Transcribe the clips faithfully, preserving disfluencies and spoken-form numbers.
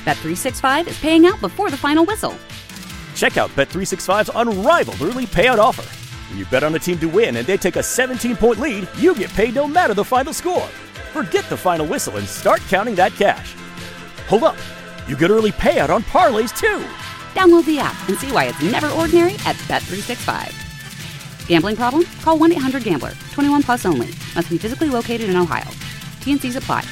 Bet three sixty-five is paying out before the final whistle. Check out Bet three sixty-five's unrivaled early payout offer. When you bet on a team to win and they take a seventeen-point lead, you get paid no matter the final score. Forget the final whistle and start counting that cash. Hold up. You get early payout on parlays, too. Download the app and see why it's never ordinary at Bet three sixty-five. Gambling problem? Call one eight hundred gambler. twenty-one plus only. Must be physically located in Ohio. T N Cs apply.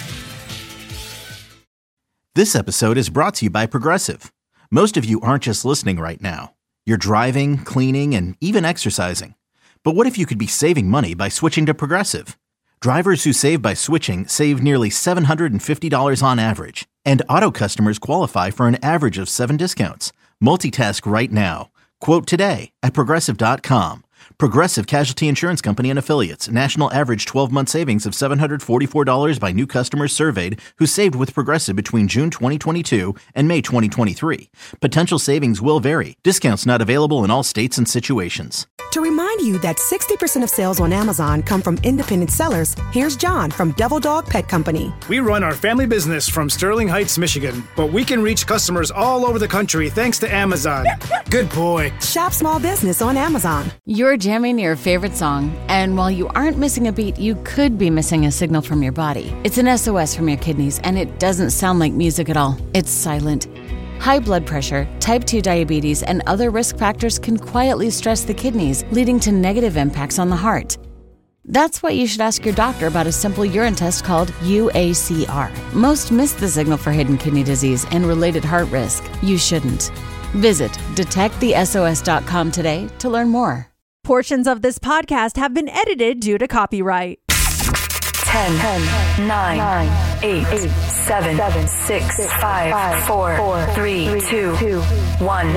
This episode is brought to you by Progressive. Most of you aren't just listening right now. You're driving, cleaning, and even exercising. But what if you could be saving money by switching to Progressive? Drivers who save by switching save nearly seven hundred fifty dollars on average. And auto customers qualify for an average of seven discounts. Multitask right now. Quote today at Progressive dot com. Progressive Casualty Insurance Company and Affiliates. National average twelve-month savings of seven hundred forty-four dollars by new customers surveyed who saved with Progressive between June twenty twenty-two and May twenty twenty-three. Potential savings will vary. Discounts not available in all states and situations. To remind you that sixty percent of sales on Amazon come from independent sellers, here's John from Devil Dog Pet Company. We run our family business from Sterling Heights, Michigan, but we can reach customers all over the country thanks to Amazon. Good boy. Shop small business on Amazon. You're jamming to your favorite song, and while you aren't missing a beat, you could be missing a signal from your body. It's an S O S from your kidneys, and it doesn't sound like music at all. It's silent. High blood pressure, type two diabetes, and other risk factors can quietly stress the kidneys, leading to negative impacts on the heart. That's why you should ask your doctor about a simple urine test called U A C R. Most miss the signal for hidden kidney disease and related heart risk. You shouldn't. Visit detect the S O S dot com today to learn more. Portions of this podcast have been edited due to copyright. ten, ten, nine, eight, seven, six, five, four, three, two, one.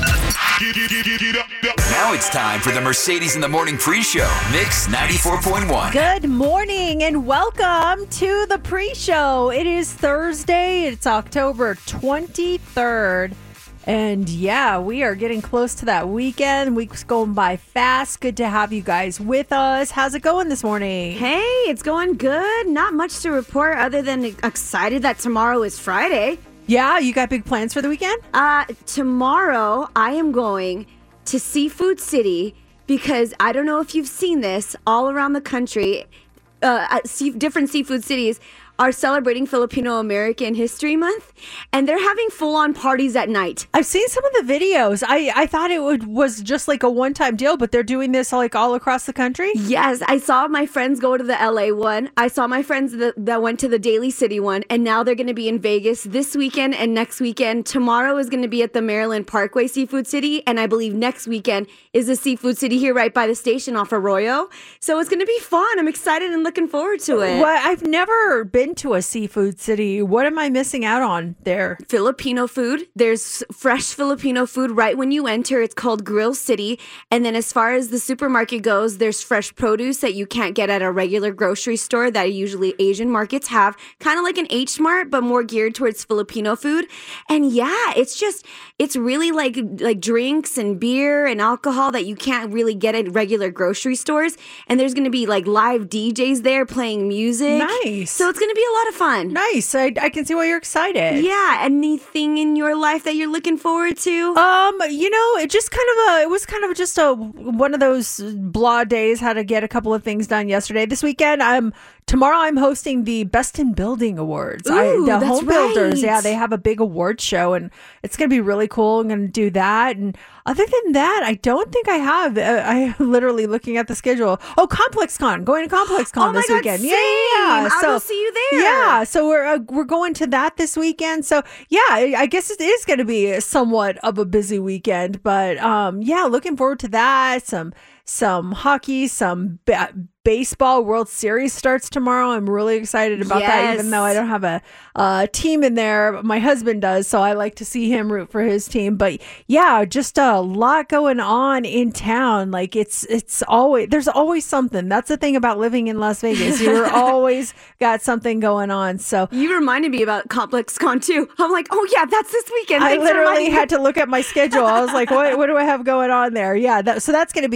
Now it's time for the Mercedes in the Morning pre-show. Mix ninety-four point one. Good morning and welcome to the pre-show. It is Thursday. It's October twenty-third. And yeah, we are getting close to that weekend. Week's going by fast. Good to have you guys with us. How's it going this morning? Hey, it's going good. Not much to report other than excited that tomorrow is Friday. Yeah, you got big plans for the weekend? Uh, tomorrow I am going to Seafood City because I don't know if you've seen this all around the country. Uh, sea- different seafood cities are celebrating Filipino American History Month, and they're having full-on parties at night. I've seen some of the videos. I, I thought it would, was just like a one-time deal, but they're doing this like all across the country? Yes, I saw my friends go to the L A one. I saw my friends that, that went to the Daly City one, and now they're going to be in Vegas this weekend and next weekend. Tomorrow is going to be at the Maryland Parkway Seafood City, and I believe next weekend is the Seafood City here right by the station off Arroyo. So it's going to be fun. I'm excited and looking forward to it. Well, I've never been to a seafood city. What am I missing out on there? Filipino food. There's fresh Filipino food right when you enter. It's called Grill City. And then as far as the supermarket goes, there's fresh produce that you can't get at a regular grocery store that usually Asian markets have. Kind of like an H Mart, but more geared towards Filipino food. And yeah, it's just, it's really like like drinks and beer and alcohol that you can't really get at regular grocery stores. And there's going to be like live D Js there playing music. Nice. So it's going to be a lot of fun. Nice. I, I can see why you're excited. Yeah. Anything in your life that you're looking forward to? Um, you know, it just kind of a, it was kind of just a, one of those blah days, had to get a couple of things done yesterday. This weekend, I'm, tomorrow I'm hosting the Best in Building Awards. Ooh, I, the that's home builders, right. yeah, they have a big award show and it's going to be really cool. I'm going to do that. And other than that, I don't think I have. Uh, I literally looking at the schedule. Oh, ComplexCon, going to ComplexCon oh this God, weekend. Same. Yeah, yeah. I'll so, go see you there. Yeah, so we're uh, we're going to that this weekend. So yeah, I, I guess it is going to be somewhat of a busy weekend. But um, yeah, looking forward to that. Some some hockey, some ba- baseball. World Series starts tomorrow. I'm really excited about yes. that, even though I don't have a, a team in there. My husband does, so I like to see him root for his team. But yeah, just a lot going on in town. Like it's it's always there's always something. That's the thing about living in Las Vegas. You're always got something going on. So you reminded me about ComplexCon too. I'm like, oh yeah, that's this weekend. I Thanks literally had to look at my schedule. I was like, what what do I have going on there? Yeah, that, so that's going to be big.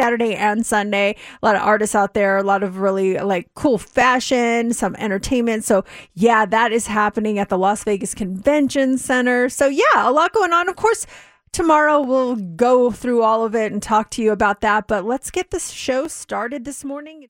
Saturday and Sunday. A lot of artists out there, a lot of really like cool fashion, some entertainment. So yeah, that is happening at the Las Vegas Convention Center. So yeah, a lot going on. Of course, tomorrow we'll go through all of it and talk to you about that. But let's get this show started this morning.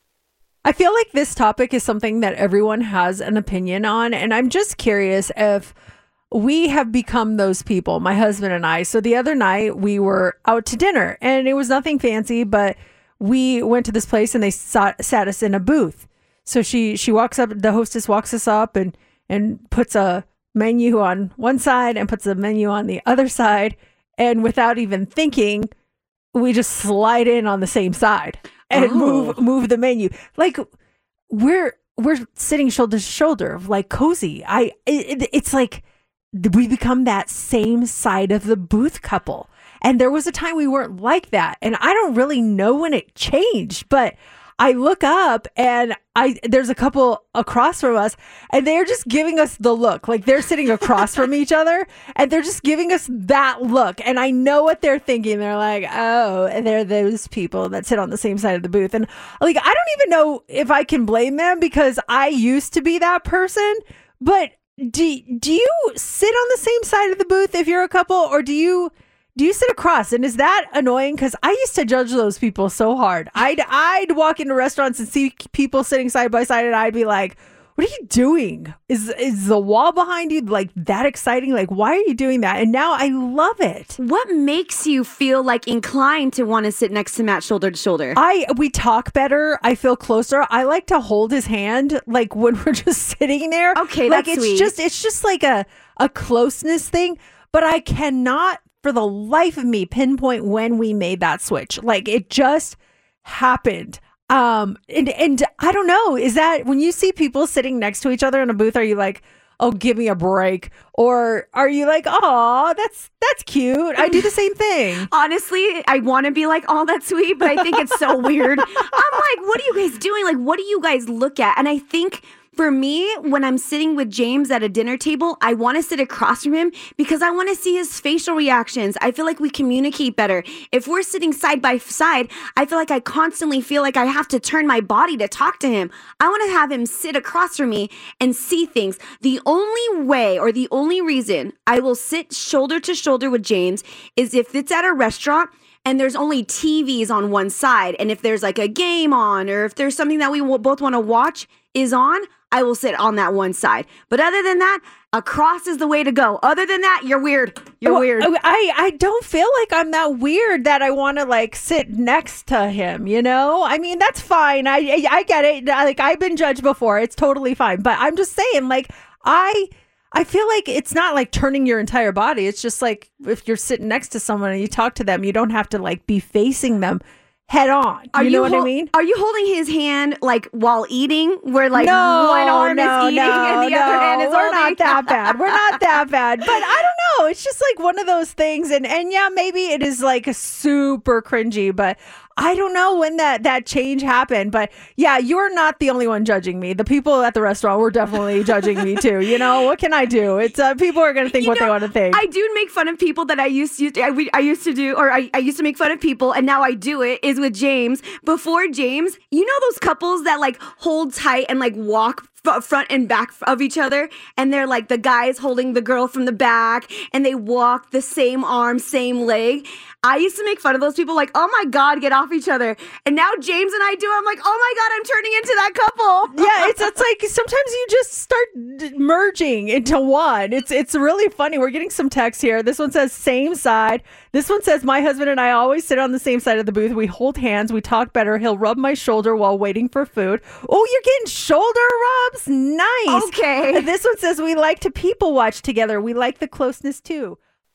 I feel like this topic is something that everyone has an opinion on. And I'm just curious if we have become those people, my husband and I. So the other night we were out to dinner and it was nothing fancy, but we went to this place and they sat, sat us in a booth. So she, she walks up, the hostess walks us up and, and puts a menu on one side and puts a menu on the other side. And without even thinking, we just slide in on the same side and oh. move, move the menu. Like we're, we're sitting shoulder to shoulder, like cozy. I, it, it's like, we become that same side of the booth couple. And there was a time we weren't like that. And I don't really know when it changed, but I look up and I there's a couple across from us and they're just giving us the look. Like they're sitting across from each other and they're just giving us that look. And I know what they're thinking. They're like, oh, and they're those people that sit on the same side of the booth. And like, I don't even know if I can blame them because I used to be that person, but Do do you sit on the same side of the booth if you're a couple, or do you do you sit across? And is that annoying? Because I used to judge those people so hard. I'd I'd walk into restaurants and see people sitting side by side, and I'd be like, "What are you doing? Is is the wall behind you like that exciting? Like, why are you doing that?" And now I love it. What makes you feel like inclined to want to sit next to Matt shoulder to shoulder? I we talk better. I feel closer. I like to hold his hand like when we're just sitting there. Okay, like that's it's sweet. just it's just like a a closeness thing. But I cannot, for the life of me, pinpoint when we made that switch. Like it just happened. Um, and, and I don't know, is that when you see people sitting next to each other in a booth, are you like, oh, give me a break? Or are you like, oh, that's, that's cute. I do the same thing. Honestly, I want to be like, oh, that's sweet, but I think it's so weird. I'm like, what are you guys doing? Like, what do you guys look at? And I think for me, when I'm sitting with James at a dinner table, I want to sit across from him because I want to see his facial reactions. I feel like we communicate better. If we're sitting side by side, I feel like I constantly feel like I have to turn my body to talk to him. I want to have him sit across from me and see things. The only way or the only reason I will sit shoulder to shoulder with James is if it's at a restaurant and there's only T Vs on one side. And if there's like a game on or if there's something that we both want to watch is on, I will sit on that one side. But other than that, across is the way to go. Other than that, you're weird. You're well, weird. I, I don't feel like I'm that weird that I want to like sit next to him, you know? I mean, that's fine. I, I I get it. Like I've been judged before. It's totally fine. But I'm just saying, like, I I feel like it's not like turning your entire body. It's just like if you're sitting next to someone and you talk to them, you don't have to like be facing them head on. You are know you what hol- I mean? Are you holding his hand like while eating? Where like no, one arm no, is eating no, and the no, other hand is we're holding? not that bad. We're not that bad. But I don't know. It's just like one of those things. And, and yeah, maybe it is like super cringy, but I don't know when that, that change happened. But yeah, you're not the only one judging me. The people at the restaurant were definitely judging me too. You know, what can I do? It's uh, people are going to think you what know, they want to think. I do make fun of people that I used to, I, we, I used to do, or I, I used to make fun of people, and now I do it, is with James. Before James, you know those couples that like hold tight and like walk f- front and back of each other, and they're like the guy's holding the girl from the back, and they walk the same arm, same leg. I used to make fun of those people like, oh my God, get off each other. And now James and I do, I'm like, oh my God, I'm turning into that couple. Yeah, it's it's like sometimes you just start d- merging into one. It's it's really funny. We're getting some text here. This one says same side. This one says my husband and I always sit on the same side of the booth. We hold hands. We talk better. He'll rub my shoulder while waiting for food. Oh, you're getting shoulder rubs? Nice. Okay. This one says we like to people watch together. We like the closeness too.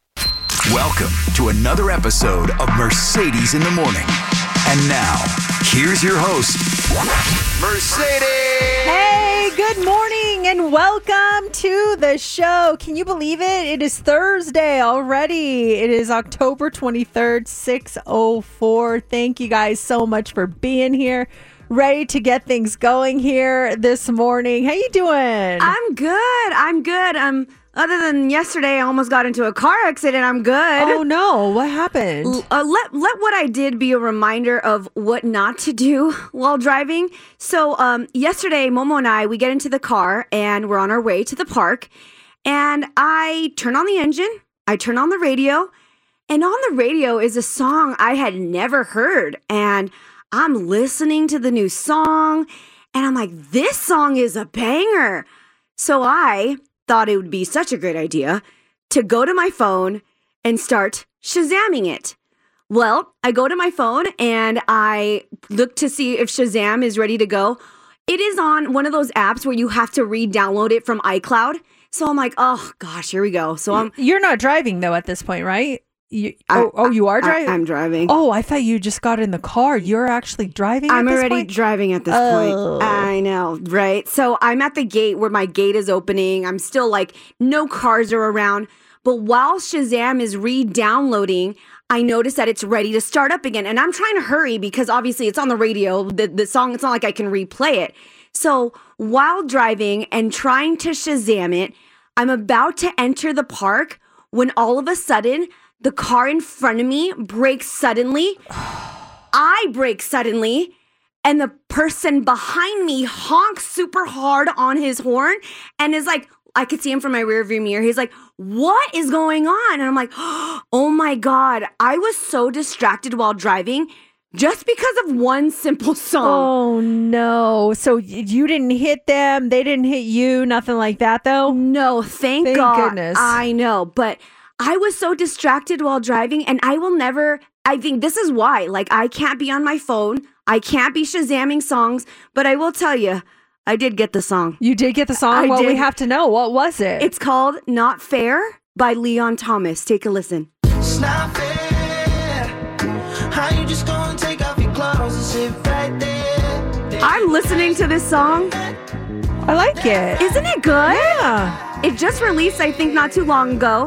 Welcome to another episode of Mercedes in the Morning. And now, here's your host, Mercedes! Hey, good morning and welcome to the show. Can you believe it? It is Thursday already. It is October twenty-third, six oh four. Thank you guys so much for being here. Ready to get things going here this morning. How you doing? I'm good. I'm good. I'm other than yesterday, I almost got into a car accident. I'm good. Oh no, what happened? Uh, let let what I did be a reminder of what not to do while driving. So um, yesterday, Momo and I, we get into the car and we're on our way to the park. And I turn on the engine. I turn on the radio. And on the radio is a song I had never heard. And I'm listening to the new song. And I'm like, this song is a banger. So I thought it would be such a great idea to go to my phone and start Shazamming it. Well, I go to my phone and I look to see if Shazam is ready to go. It is on one of those apps where you have to re-download it from iCloud. So I'm like, oh gosh, here we go. So I'm. You're not driving though at this point, right? You, oh, oh, you are driving? I, I'm driving. Oh, I thought you just got in the car. You're actually driving at I'm this already point? driving at this Oh. point. I know, right? So I'm at the gate where my gate is opening. I'm still like, no cars are around. But while Shazam is re-downloading, I notice that it's ready to start up again. And I'm trying to hurry because obviously it's on the radio. The, the song, it's not like I can replay it. So while driving and trying to Shazam it, I'm about to enter the park when all of a sudden, the car in front of me brakes suddenly. I brake suddenly. And the person behind me honks super hard on his horn and is like, I could see him from my rearview mirror. He's like, what is going on? And I'm like, oh my God. I was so distracted while driving just because of one simple song. Oh no. So y- you didn't hit them. They didn't hit you. Nothing like that though? No, thank, Thank God. goodness. I know. But I was so distracted while driving and I will never, I think this is why, like I can't be on my phone. I can't be Shazamming songs, but I will tell you, I did get the song. You did get the song? I well, did. we have to know. What was it? It's called Not Fair by Leon Thomas. Take a listen. It's not fair. How you just gonna take off your clothes and sit right there? I'm listening to this song. I like it. Isn't it good? Yeah. It just released, I think, not too long ago.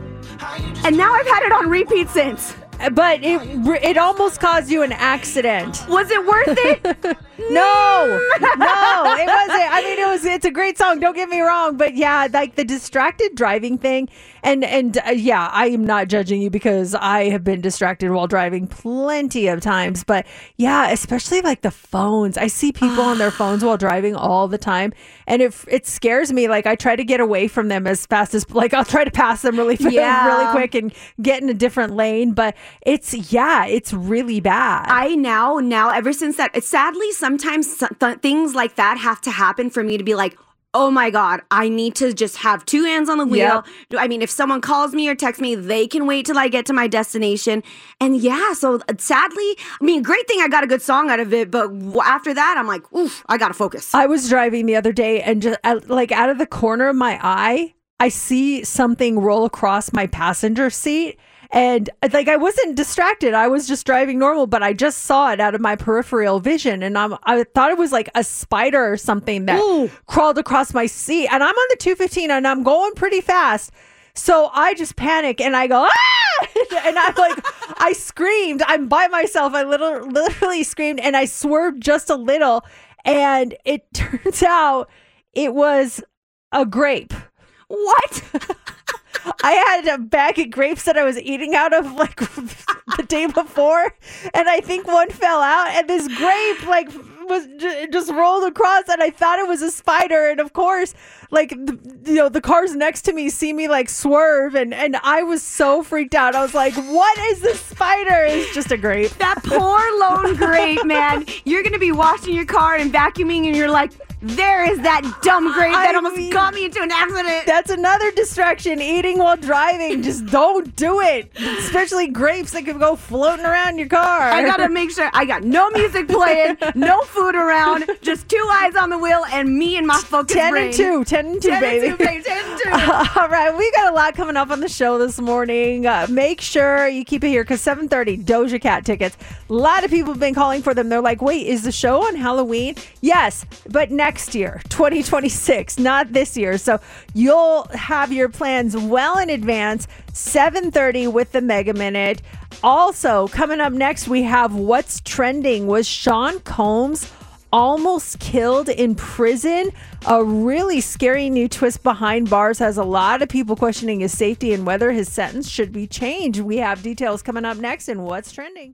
And now I've had it on repeat since. But it it almost caused you an accident. Was it worth it? No, no, it wasn't. I mean, it was. It's a great song. Don't get me wrong, but yeah, like the distracted driving thing, and and uh, yeah, I am not judging you because I have been distracted while driving plenty of times. But yeah, especially like the phones. I see people on their phones while driving all the time, and it it scares me. Like I try to get away from them as fast as like I'll try to pass them really Yeah. really quick and get in a different lane. But it's yeah, it's really bad. I now, now, ever since that, sadly, sometimes th- things like that have to happen for me to be like, oh my God, I need to just have two hands on the wheel. Yep. I mean, if someone calls me or texts me, they can wait till I get to my destination. And yeah, so uh, sadly, I mean, great thing I got a good song out of it. But w- after that, I'm like, oof, I got to focus. I was driving the other day and just uh, like out of the corner of my eye, I see something roll across my passenger seat. And like I wasn't distracted. I was just driving normal, but I just saw it out of my peripheral vision. And I'm, I thought it was like a spider or something that Ooh. crawled across my seat. And I'm on the two fifteen and I'm going pretty fast. So I just panic and I go, ah! And I'm like, I screamed. I'm by myself. I literally, literally screamed and I swerved just a little. And it turns out it was a grape. What? I had a bag of grapes that I was eating out of like the day before, and I think one fell out, and this grape like was j- just rolled across, and I thought it was a spider, and of course, like the, you know, the cars next to me see me like swerve, and and I was so freaked out. I was like, "What is this spider?" It's just a grape. That poor lone grape, man. You're gonna be washing your car and vacuuming, and you're like, there is that dumb grape that I almost mean, got me into an accident. That's another distraction. Eating while driving. Just don't do it. Especially grapes that could go floating around your car. I gotta make sure I got no music playing, no food around, just two eyes on the wheel, and me and my focused ten brain. and two, ten and two, ten baby. and two, baby, ten and two. All right, we got a lot coming up on the show this morning. Uh, make sure you keep it here because seven thirty Doja Cat tickets. A lot of people have been calling for them. They're like, wait, is the show on Halloween? Yes, but next year, twenty twenty-six, not this year. So you'll have your plans well in advance. seven thirty with the Mega Minute. Also, coming up next, we have What's Trending. Was Sean Combs almost killed in prison. A really scary new twist behind bars has a lot of people questioning his safety and whether his sentence should be changed. We have details coming up next in What's Trending.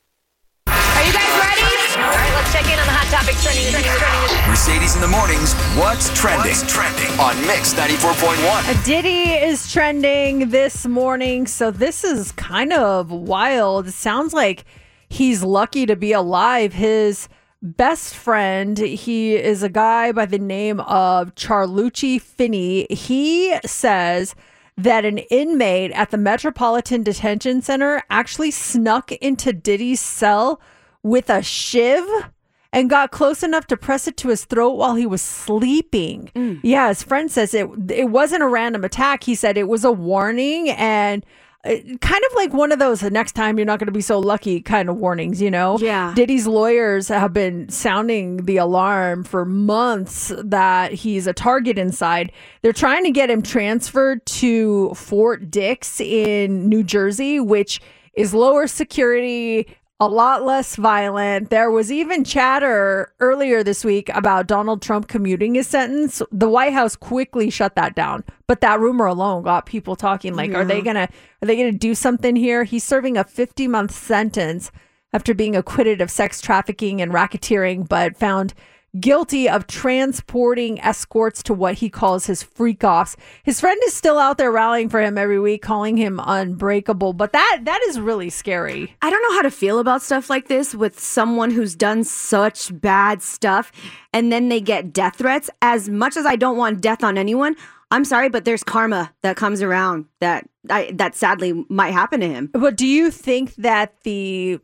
Are you guys ready? All right, let's check in on the hot topics trending. trending, trending. Mercedes in the mornings. What's trending? What's trending on Mix ninety-four point one. A Diddy is trending this morning, so this is kind of wild. It sounds like he's lucky to be alive. His best friend, he is a guy by the name of Charlucci Finney. He says that an inmate at the Metropolitan Detention Center actually snuck into Diddy's cell with a shiv and got close enough to press it to his throat while he was sleeping. Mm. Yeah, his friend says it it wasn't a random attack. He said it was a warning, and it, kind of like one of those next time you're not going to be so lucky kind of warnings, you know? Yeah. Diddy's lawyers have been sounding the alarm for months that he's a target inside. They're trying to get him transferred to Fort Dix in New Jersey, which is lower security, a lot less violent. There was even chatter earlier this week about Donald Trump commuting his sentence. The White House quickly shut that down. But that rumor alone got people talking like, yeah. are they gonna are they gonna do something here? He's serving a fifty month sentence after being acquitted of sex trafficking and racketeering, but found guilty of transporting escorts to what he calls his freak offs. His friend is still out there rallying for him every week, calling him unbreakable. But that that is really scary. I don't know how to feel about stuff like this with someone who's done such bad stuff and then they get death threats. As much as I don't want death on anyone, I'm sorry, but there's karma that comes around that I, that sadly might happen to him. But do you think that the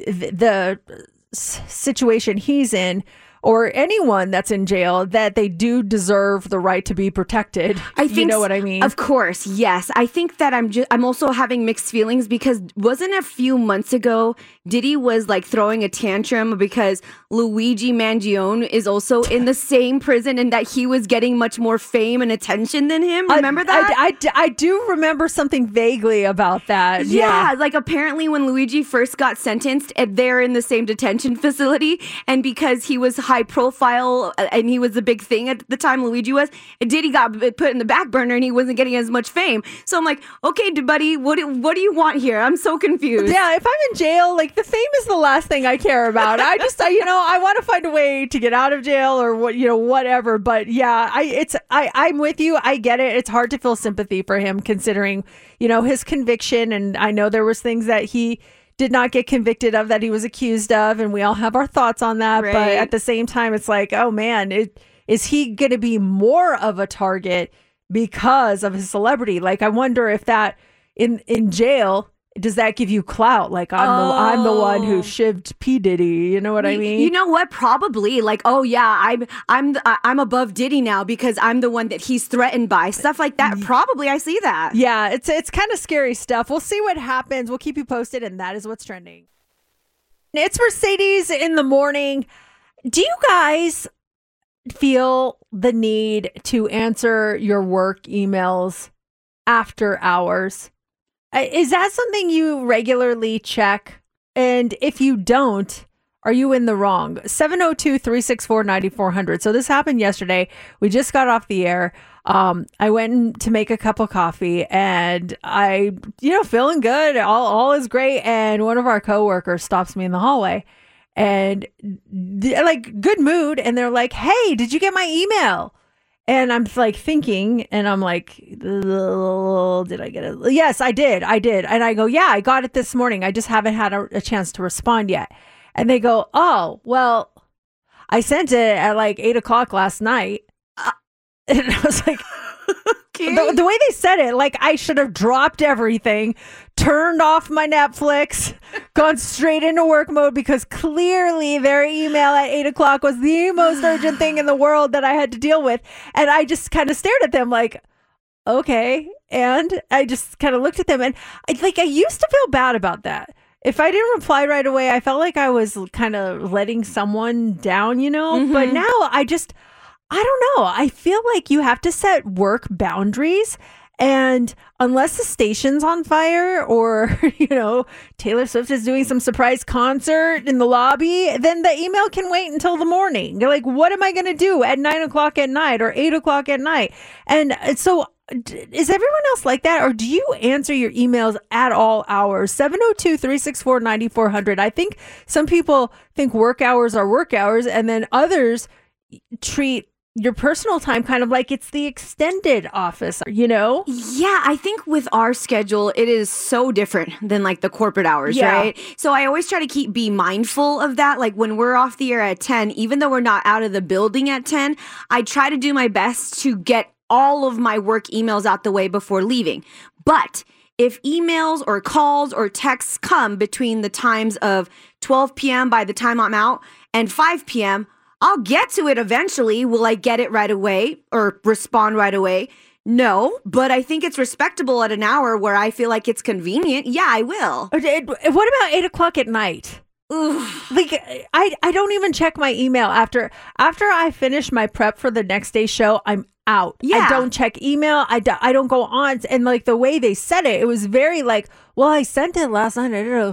the, the situation he's in, or anyone that's in jail, that they do deserve the right to be protected? I think, you know what I mean? Of course, yes. I think that I'm just I'm also having mixed feelings because wasn't a few months ago Diddy was like throwing a tantrum because Luigi Mangione is also in the same prison and that he was getting much more fame and attention than him. Remember I, that? I, I, I do remember something vaguely about that. Yeah, yeah, like apparently when Luigi first got sentenced, they're in the same detention facility, and because he was high profile and he was the big thing at the time, Luigi was, Diddy got put in the back burner and he wasn't getting as much fame. So I'm like, okay, buddy, what do, what do you want here? I'm so confused. Yeah, if I'm in jail, like the fame is the last thing I care about. I just, I, you know, I want to find a way to get out of jail or what, you know, whatever. But yeah, I, it's, I, I'm with you. I get it. It's hard to feel sympathy for him considering, you know, his conviction. And I know there was things that he did not get convicted of that he was accused of, and we all have our thoughts on that. Right. But at the same time, it's like, oh man, it, is he going to be more of a target because of his celebrity? Like, I wonder if that in in jail, does that give you clout? Like, I'm oh. the I'm the one who shivved P Diddy. You know what I mean? You know what? Probably. Like, oh yeah, I'm I'm the, I'm above Diddy now because I'm the one that he's threatened by. Stuff like that. Probably, I see that. Yeah, it's it's kind of scary stuff. We'll see what happens. We'll keep you posted, and that is what's trending. It's Mercedes in the morning. Do you guys feel the need to answer your work emails after hours? Is that something you regularly check? And if you don't, are you in the wrong? seven oh two, three six four, nine four hundred. So this happened yesterday. We just got off the air. Um, I went to make a cup of coffee and I, you know, feeling good. All, all is great. And one of our coworkers stops me in the hallway and like good mood. And they're like, hey, did you get my email? And I'm like thinking, and I'm like, did I get it? Yes, I did. I did. And I go, yeah, I got it this morning. I just haven't had a, a chance to respond yet. And they go, oh, well, I sent it at like eight o'clock last night. Uh, and I was like, okay. the, the way they said it, like I should have dropped everything, turned off my Netflix, gone straight into work mode because clearly their email at eight o'clock was the most urgent thing in the world that I had to deal with. And I just kind of stared at them like, okay. And I just kind of looked at them and I, like, I used to feel bad about that. If I didn't reply right away, I felt like I was kind of letting someone down, you know, mm-hmm. But now I just, I don't know. I feel like you have to set work boundaries. And unless the station's on fire or, you know, Taylor Swift is doing some surprise concert in the lobby, then the email can wait until the morning. You're like, what am I going to do at nine o'clock at night or eight o'clock at night? And so is everyone else like that? Or do you answer your emails at all hours? seven oh two, three six four, nine four hundred. I think some people think work hours are work hours, and then others treat your personal time kind of like it's the extended office, you know? Yeah, I think with our schedule, it is so different than like the corporate hours, Yeah. right? So I always try to keep be mindful of that. Like when we're off the air at ten, even though we're not out of the building at ten, I try to do my best to get all of my work emails out the way before leaving. But if emails or calls or texts come between the times of twelve p.m. by the time I'm out and five p.m., I'll get to it eventually. Will I get it right away or respond right away? No, but I think it's respectable at an hour where I feel like it's convenient. Yeah, I will. Okay, what about eight o'clock at night? Oof. Like I, I don't even check my email after after I finish my prep for the next day's show. I'm out. Yeah. I don't check email. I, do, I don't go on. And like the way they said it, it was very like, well, I sent it last night. No.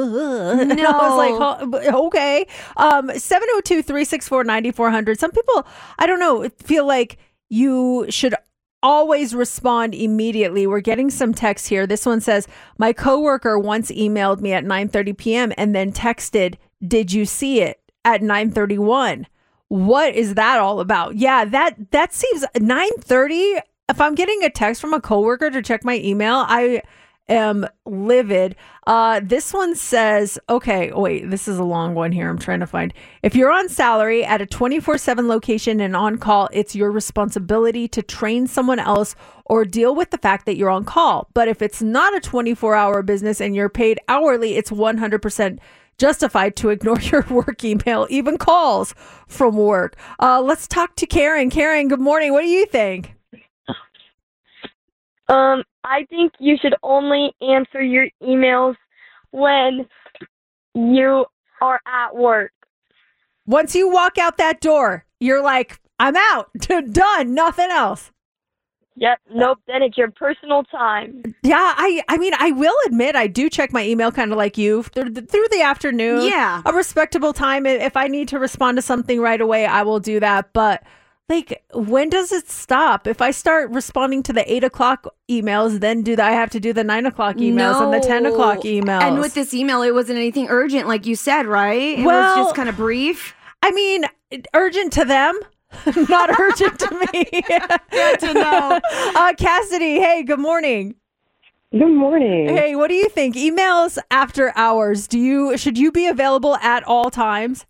And I was like, oh, okay. Um, seven oh two, three six four, nine four hundred. Some people, I don't know, feel like you should always respond immediately. We're getting some texts here. This one says, my coworker once emailed me at nine thirty p.m. and then texted, did you see it at nine thirty-one? What is that all about? Yeah, that that seems nine thirty. If I'm getting a text from a coworker to check my email, I am livid. Uh, this one says, okay, wait, this is a long one here. I'm trying to find. If you're on salary at a twenty-four seven location and on call, it's your responsibility to train someone else or deal with the fact that you're on call. But if it's not a twenty-four hour business and you're paid hourly, it's one hundred percent justified to ignore your work email, even calls from work. Uh, let's talk to Karen. Karen, good morning. What do you think? Um, I think you should only answer your emails when you are at work. Once you walk out that door, you're like, I'm out. Done. Nothing else. Yep. Nope. Then it's your personal time. Yeah. I, I mean, I will admit I do check my email kind of like you through the, through the afternoon. Yeah. A respectable time. If I need to respond to something right away, I will do that. But like, when does it stop? If I start responding to the eight o'clock emails, then do the, I have to do the nine o'clock emails No. and the ten o'clock emails. And with this email, it wasn't anything urgent, like you said, right? It Well, was just kind of brief. I mean, urgent to them. Not urgent to me. Good to know. Uh, Cassidy, hey, good morning. Good morning. Hey, what do you think? Emails after hours, do you should you be available at all times?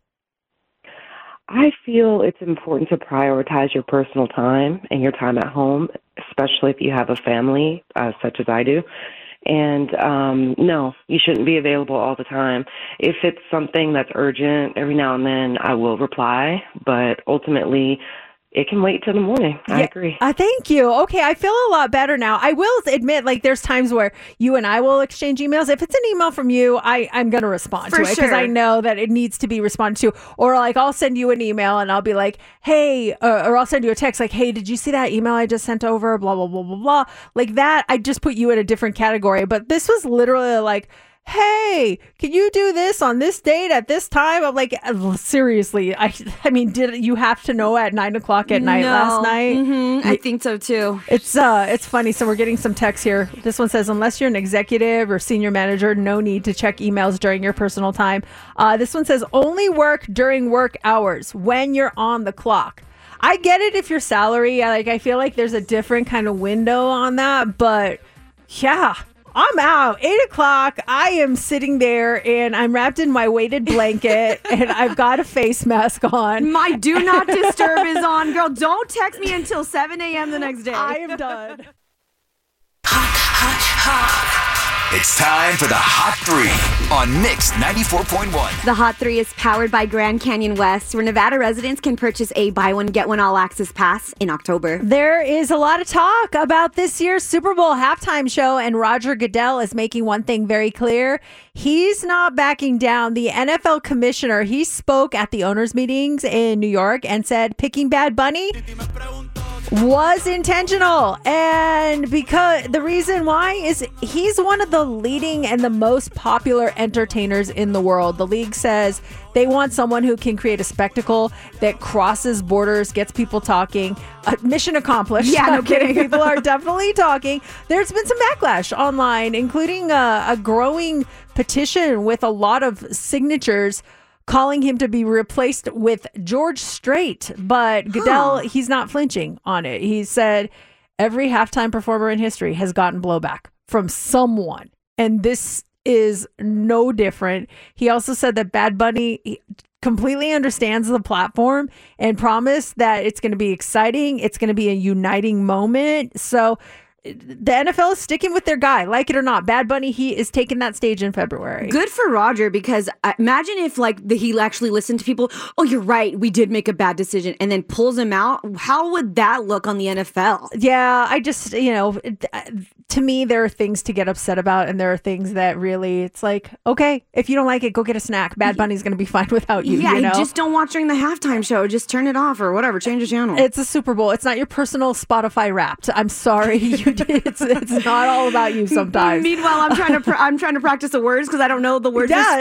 I feel it's important to prioritize your personal time and your time at home, especially if you have a family, uh, such as I do. And um, no, you shouldn't be available all the time. If it's something that's urgent, every now and then I will reply, but ultimately it can wait till the morning. I Yeah, agree. Uh, thank you. Okay, I feel a lot better now. I will admit, like, there's times where you and I will exchange emails. If it's an email from you, I, I'm going to respond For to it because sure. I know that it needs to be responded to. Or, like, I'll send you an email and I'll be like, hey, uh, or I'll send you a text like, hey, did you see that email I just sent over? Blah, blah, blah, blah, blah. Like that, I just put you in a different category. But this was literally like, hey, can you do this on this date at this time? I'm like, seriously, I I mean, did you have to know at nine o'clock at night No. last night? Mm-hmm. I think so too. It's uh, it's funny. So we're getting some text here. This one says, unless you're an executive or senior manager, no need to check emails during your personal time. Uh, this one says, only work during work hours when you're on the clock. I get it if you're salary. I, like, I feel like there's a different kind of window on that, but yeah. I'm out. Eight o'clock. I am sitting there and I'm wrapped in my weighted blanket and I've got a face mask on. My do not disturb is on, girl. Don't text me until seven a.m. the next day. I am done. Hot, hot, hot. It's time for the Hot Three on Mix ninety-four point one. The Hot Three is powered by Grand Canyon West, where Nevada residents can purchase a buy one, get one all access pass in October. There is a lot of talk about this year's Super Bowl halftime show, and Roger Goodell is making one thing very clear. He's not backing down. The N F L commissioner, he spoke at the owners' meetings in New York and said picking Bad Bunny was intentional, and because the reason why is he's one of the leading and the most popular entertainers in the world. The league says they want someone who can create a spectacle that crosses borders, gets people talking. Uh, mission accomplished. Yeah, no kidding. People are definitely talking. There's been some backlash online, including a, a growing petition with a lot of signatures calling him to be replaced with George Strait. But Goodell, huh. he's not flinching on it. He said every halftime performer in history has gotten blowback from someone, and this is no different. He also said that Bad Bunny completely understands the platform and promised that it's going to be exciting. It's going to be a uniting moment. So the N F L is sticking with their guy, like it or not. Bad Bunny, he is taking that stage in February. Good for Roger, because uh, imagine if like the, he actually listened to people. Oh, you're right, we did make a bad decision, and then pulls him out. How would that look on the N F L? Yeah, I just, you know, to me, there are things to get upset about, and there are things that really, it's like, okay, if you don't like it, go get a snack. Bad Bunny's going to be fine without you. Yeah, you know? just don't watch during the halftime show. Just turn it off or whatever. Change the channel. It's a Super Bowl. It's not your personal Spotify Wrapped. I'm sorry, you did. It's, it's not all about you sometimes. Meanwhile, I'm trying to pr- I'm trying to practice the words because I don't know the words. Yeah.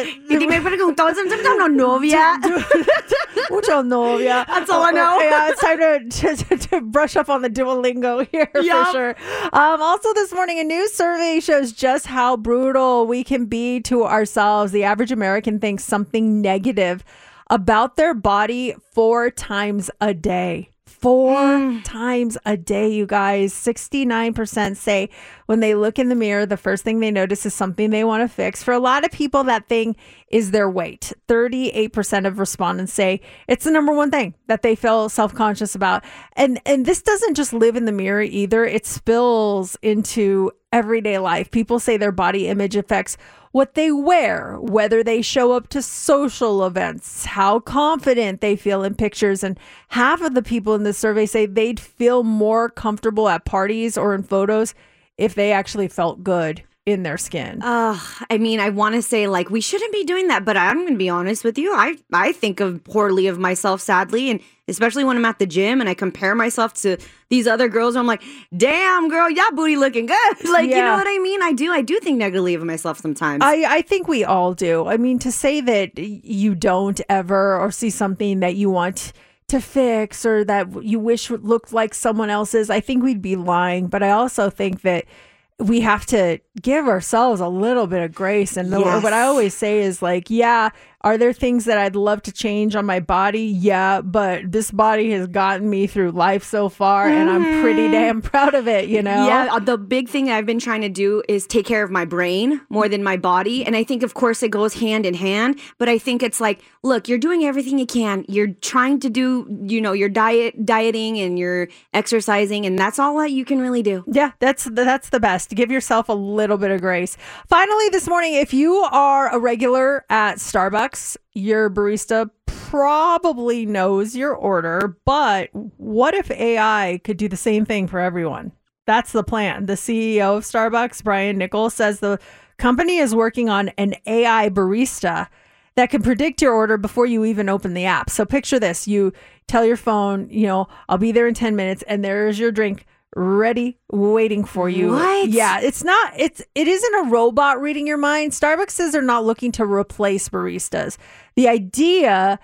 Mucho novia. That's all I know. Yeah, it's time to, to, to brush up on the Duolingo here yep. for sure. Um, also this morning, a new survey shows just how brutal we can be to ourselves. The average American thinks something negative about their body four times a day. Four mm. times a day, you guys. sixty-nine percent say when they look in the mirror, the first thing they notice is something they want to fix. For a lot of people, that thing is their weight. thirty-eight percent of respondents say it's the number one thing that they feel self-conscious about. And and this doesn't just live in the mirror either. It spills into everyday life. People say their body image affects what they wear, whether they show up to social events, how confident they feel in pictures. And half of the people in this survey say they'd feel more comfortable at parties or in photos if they actually felt good in their skin. Uh, I mean, I want to say like we shouldn't be doing that, but I'm going to be honest with you. I, I think of poorly of myself, sadly, and especially when I'm at the gym and I compare myself to these other girls. I'm like, damn, girl, y'all booty looking good. Like, yeah. You know what I mean? I do. I do think negatively of myself sometimes. I, I think we all do. I mean, to say that you don't ever or see something that you want to fix or that you wish looked like someone else's, I think we'd be lying. But I also think that we have to give ourselves a little bit of grace. And the, yes. what I always say is like, yeah, are there things that I'd love to change on my body? Yeah, but this body has gotten me through life so far, mm-hmm. and I'm pretty damn proud of it, you know? Yeah, the big thing that I've been trying to do is take care of my brain more than my body. And I think, of course, it goes hand in hand. But I think it's like, look, you're doing everything you can. You're trying to do, you know, your diet, dieting and your exercising, and that's all that you can really do. Yeah, that's the, that's the best. Give yourself a little bit of grace. Finally, this morning, if you are a regular at Starbucks, your barista probably knows your order, but what if A I could do the same thing for everyone? That's the plan. The C E O of Starbucks, Brian Niccol, says the company is working on an A I barista that can predict your order before you even open the app. So picture this. You tell your phone, you know, I'll be there in ten minutes, and there's your drink ready, waiting for you. What? Yeah, it's not, it's, it isn't a robot reading your mind. Starbucks says they're not looking to replace baristas. The idea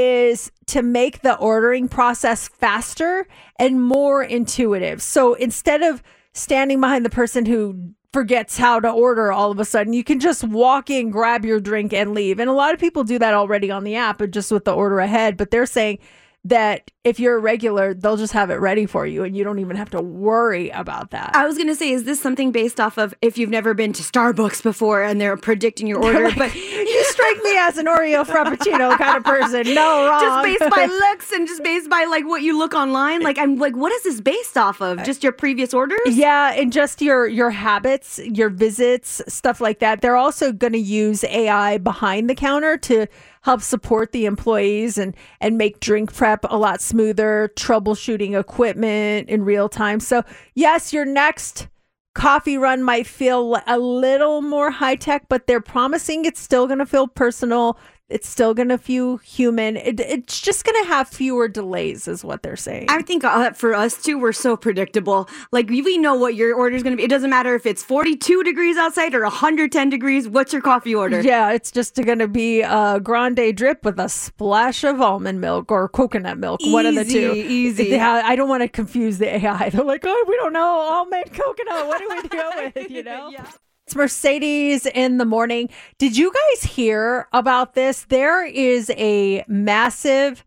is to make the ordering process faster and more intuitive. So instead of standing behind the person who forgets how to order all of a sudden, you can just walk in, grab your drink and leave. And a lot of people do that already on the app, but just with the order ahead. But they're saying that if you're a regular, they'll just have it ready for you and you don't even have to worry about that. I was going to say, is this something based off of if you've never been to Starbucks before and they're predicting your order? Like, but you strike me as an Oreo Frappuccino kind of person. No, wrong. Just based by looks and just based by like what you look online. Like, I'm like, what is this based off of? Just your previous orders? Yeah, and just your your habits, your visits, stuff like that. They're also going to use A I behind the counter to help support the employees and and make drink prep a lot smoother, troubleshooting equipment in real time. So yes, your next coffee run might feel a little more high tech, but they're promising it's still going to feel personal. It's still going to feel human. It, it's just going to have fewer delays is what they're saying. I think uh, for us too, we're so predictable. Like we know what your order is going to be. It doesn't matter if it's forty-two degrees outside or one hundred ten degrees. What's your coffee order? Yeah, it's just going to be a grande drip with a splash of almond milk or coconut milk. Easy, one of the two. Easy. Yeah, I don't want to confuse the A I. They're like, oh, we don't know. Almond, coconut. What do we go with? You know? Yeah. It's Mercedes in the morning. Did you guys hear about this? There is a massive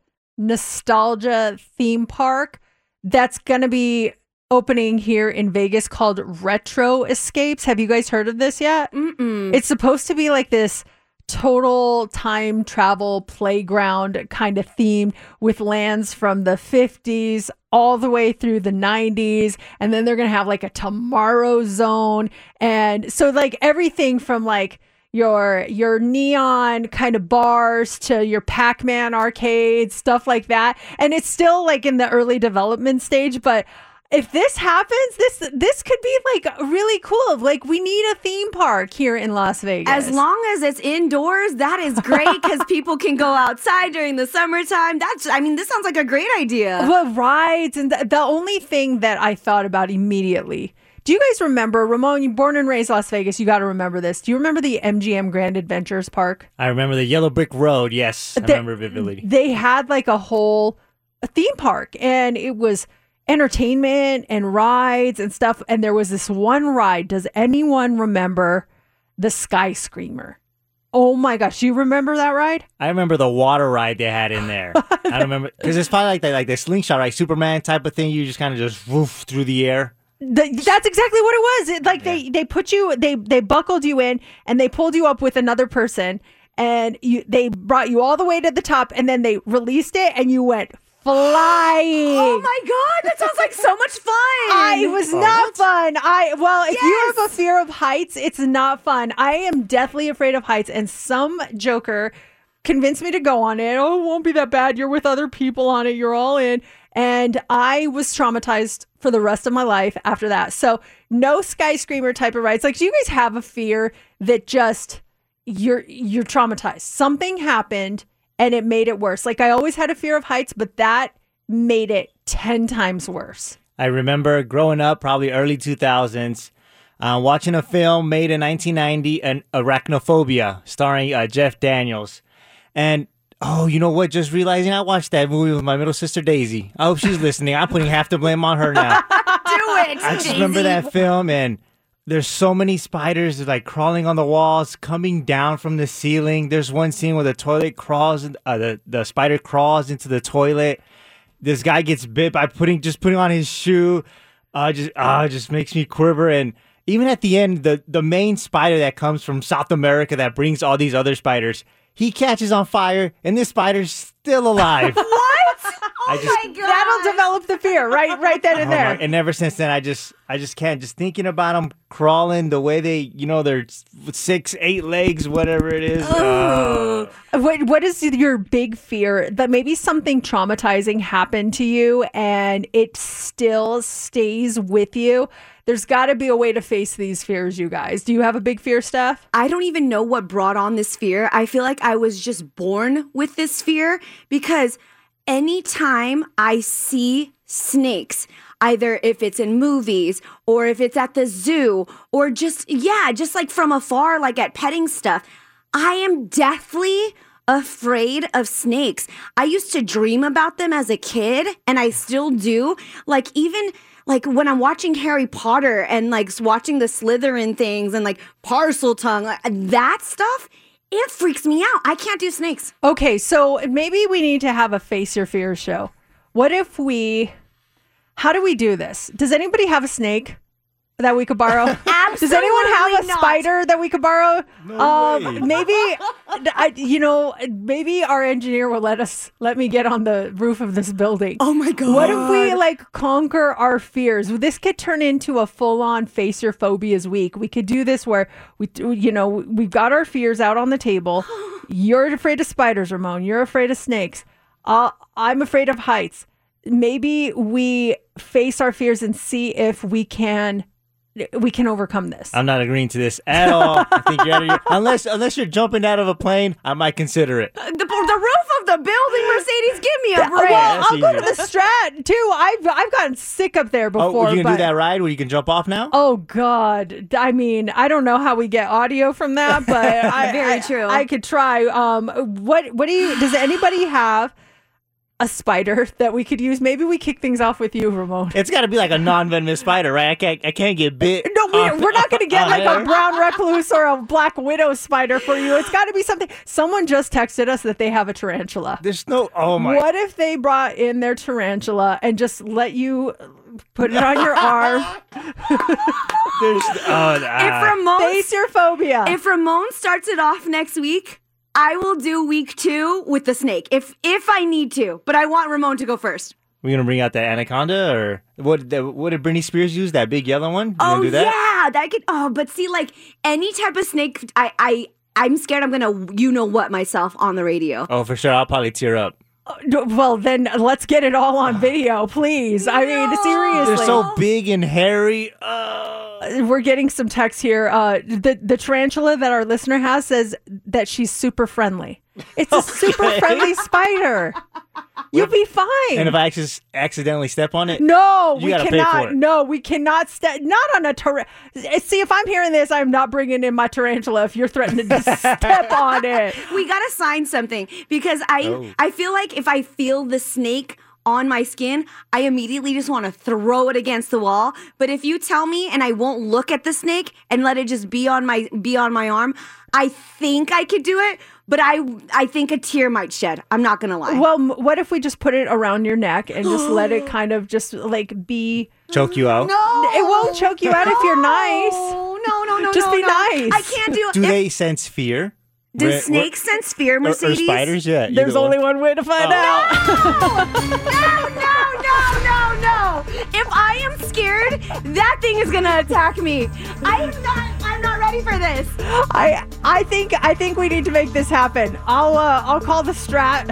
nostalgia theme park that's going to be opening here in Vegas called Retro Escapes. Have you guys heard of this yet? Mm-mm. It's supposed to be like this total time travel playground kind of theme with lands from the fifties all the way through the nineties, and then they're gonna have like a tomorrow zone, and so like everything from like your your neon kind of bars to your Pac-Man arcades, stuff like that. And it's still like in the early development stage, but if this happens, this this could be like really cool. Like we need a theme park here in Las Vegas. As long as it's indoors, that is great because people can go outside during the summertime. That's, I mean, this sounds like a great idea. Well, rides and the, the only thing that I thought about immediately. Do you guys remember, Ramon, you born and raised Las Vegas, you got to remember this. Do you remember the M G M Grand Adventures Park? I remember the Yellow Brick Road. Yes, I they, remember vividly. They had like a whole a theme park, and it was entertainment and rides and stuff. And there was this one ride. Does anyone remember the Sky Screamer? Oh my gosh, you remember that ride? I remember the water ride they had in there. I don't remember because it's probably like the, like the slingshot, right? Superman type of thing. You just kind of just woof through the air. The, that's exactly what it was. It, like yeah. they they put you, they they buckled you in, and they pulled you up with another person, and you they brought you all the way to the top, and then they released it, and you went flying. Oh my God, that sounds like so much fun. I it was oh, not what? fun. I well, if yes. you have a fear of heights, it's not fun. I am deathly afraid of heights, and some joker convinced me to go on it. Oh, it won't be that bad. You're with other people on it. You're all in. And I was traumatized for the rest of my life after that. So no Sky Screamer type of rides. Like, do you guys have a fear that just you're you're traumatized? Something happened and it made it worse. Like, I always had a fear of heights, but that made it ten times worse. I remember growing up, probably early two thousands, uh, watching a film made in nineteen ninety, an Arachnophobia, starring uh, Jeff Daniels. And oh, you know what? Just realizing I watched that movie with my middle sister, Daisy. I hope she's listening. I'm putting half the blame on her now. Do it, I just Daisy. remember that film, and there's so many spiders like crawling on the walls, coming down from the ceiling. There's one scene where the toilet crawls, uh, the, the spider crawls into the toilet. This guy gets bit by putting just putting on his shoe. Uh, just uh, just makes me quiver. And even at the end, the, the main spider that comes from South America that brings all these other spiders, he catches on fire, and this spider's still alive. What? Oh just, my God! That'll develop the fear, right, right then and oh there. My, and ever since then, I just, I just can't. Just thinking about them crawling the way they, you know, they're six, eight legs, whatever it is. Uh. What, what is your big fear that maybe something traumatizing happened to you and it still stays with you? There's got to be a way to face these fears, you guys. Do you have a big fear, Steph? I don't even know what brought on this fear. I feel like I was just born with this fear because anytime I see snakes, either if it's in movies or if it's at the zoo or just, yeah, just like from afar, like at petting stuff, I am deathly afraid of snakes. I used to dream about them as a kid, and I still do. Like, even like when I'm watching Harry Potter and like watching the Slytherin things and like Parseltongue, like, that stuff, It freaks me out. I can't do snakes. Okay, so maybe we need to have a Face Your Fears show. What if we, how do we do this? Does anybody have a snake that we could borrow? Absolutely Does anyone have a not. spider that we could borrow? No um, way. maybe, I, you know, maybe our engineer will let us, let me get on the roof of this building. Oh my God. What if we like conquer our fears? This could turn into a full-on Face Your Phobias week. We could do this where we, you know, we've got our fears out on the table. You're afraid of spiders, Ramon. You're afraid of snakes. Uh, I'm afraid of heights. Maybe we face our fears and see if we can we can overcome this. I'm not agreeing to this at all. I think you're out of your, unless unless you're jumping out of a plane, I might consider it. The, the roof of the building, Mercedes, give me a Yeah, break. well, That's I'll go to easy. the Strat too. I've I've gotten sick up there before. Oh, you can but, do that ride where you can jump off now? Oh God! I mean, I don't know how we get audio from that, but I, Very I- true. I could try. Um, what what do you? Does anybody have a spider that we could use? Maybe we kick things off with you, Ramon. It's got to be like a non-venomous spider, right? I can't I can't get bit. No, we, off- we're not going to get on like air. a brown recluse or a black widow spider for you. It's got to be something. Someone just texted us that they have a tarantula. There's no. Oh my. What if they brought in their tarantula and just let you put it on your arm? There's. Oh, If ah. Ramon, Face your phobia. if Ramon starts it off next week, I will do week two with the snake if if I need to. But I want Ramon to go first. We gonna bring out that anaconda or what? The, what did Britney Spears use? That big yellow one? You Oh gonna do that? yeah, that could. Oh, but see, like any type of snake, I I I'm scared I'm gonna you know what myself on the radio. Oh, for sure. I'll probably tear up. Well, then let's get it all on video, please. I mean, seriously. They're so big and hairy. Uh, We're getting some text here. Uh, the the tarantula that our listener has says that she's super friendly. It's a super friendly spider. You'll be fine. and if I acc- accidentally step on it, No, you we gotta pay cannot. for it. No, we cannot step. Not on a tarantula. See, if I'm hearing this, I'm not bringing in my tarantula. If you're threatening to step on it, We gotta sign something because I Oh. I feel like if I feel the snake on my skin, I immediately just want to throw it against the wall. But if you tell me and I won't look at the snake and let it just be on my be on my arm, I think I could do it. But I I think a tear might shed. I'm not gonna lie. well, m- what if we just put it around your neck and just let it kind of just like be? choke you out. no, It won't choke you out if you're nice. No, no, no, no. Just no, be no. nice. I can't do. Do if- they sense fear? Do Where- snakes sense fear, where- or, or Mercedes? spiders? Yeah. either There's only one way to find Oh. out. No, no, no, no, no. If I am scared, that thing is gonna attack me. I am not. I'm not ready for this. I I think I think we need to make this happen. I'll uh, I'll call the Strat,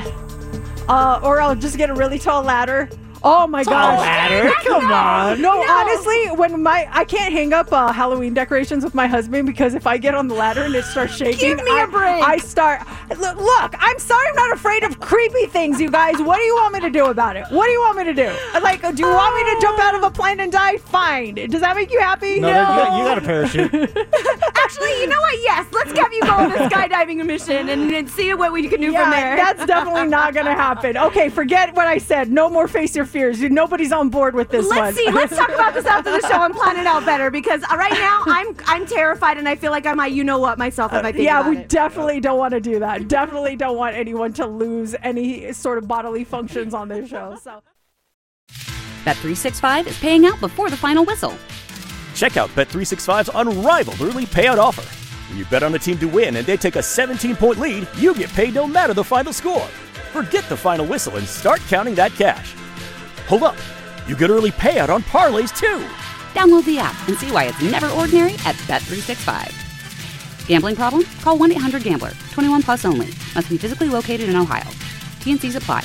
uh, or I'll just get a really tall ladder. Oh my gosh! ladder? Come on. No, honestly, when my I can't hang up uh, Halloween decorations with my husband because if I get on the ladder and it starts shaking, Give me a I, break. I start. Look, look, I'm sorry, I'm not afraid of creepy things, you guys. What do you want me to do about it? What do you want me to do? Like, do you want me to jump out of a plane and die? Fine. Does that make you happy? No, that- you, got, you got a parachute. Actually, you know what? Yes, let's have you go on a skydiving mission and, and see what we can do Yeah, from there. that's definitely not going to happen. Okay, forget what I said. No more face your fears. You- Nobody's on board with this one. Let's see. Let's talk about this after the show and plan it out better because uh, right now I'm I'm terrified and I feel like I might you know what myself if I think yeah, about we it. definitely don't want to do that. Definitely don't want anyone to lose any sort of bodily functions on this show. So. Bet three sixty-five is paying out before the final whistle. Check out Bet three sixty-five's unrivaled early payout offer. When you bet on a team to win and they take a seventeen-point lead, you get paid no matter the final score. Forget the final whistle and start counting that cash. Hold up. You get early payout on parlays too. Download the app and see why it's never ordinary at Bet three sixty-five. Gambling problem? Call one eight hundred gambler. twenty-one plus only. Must be physically located in Ohio. T N Cs apply.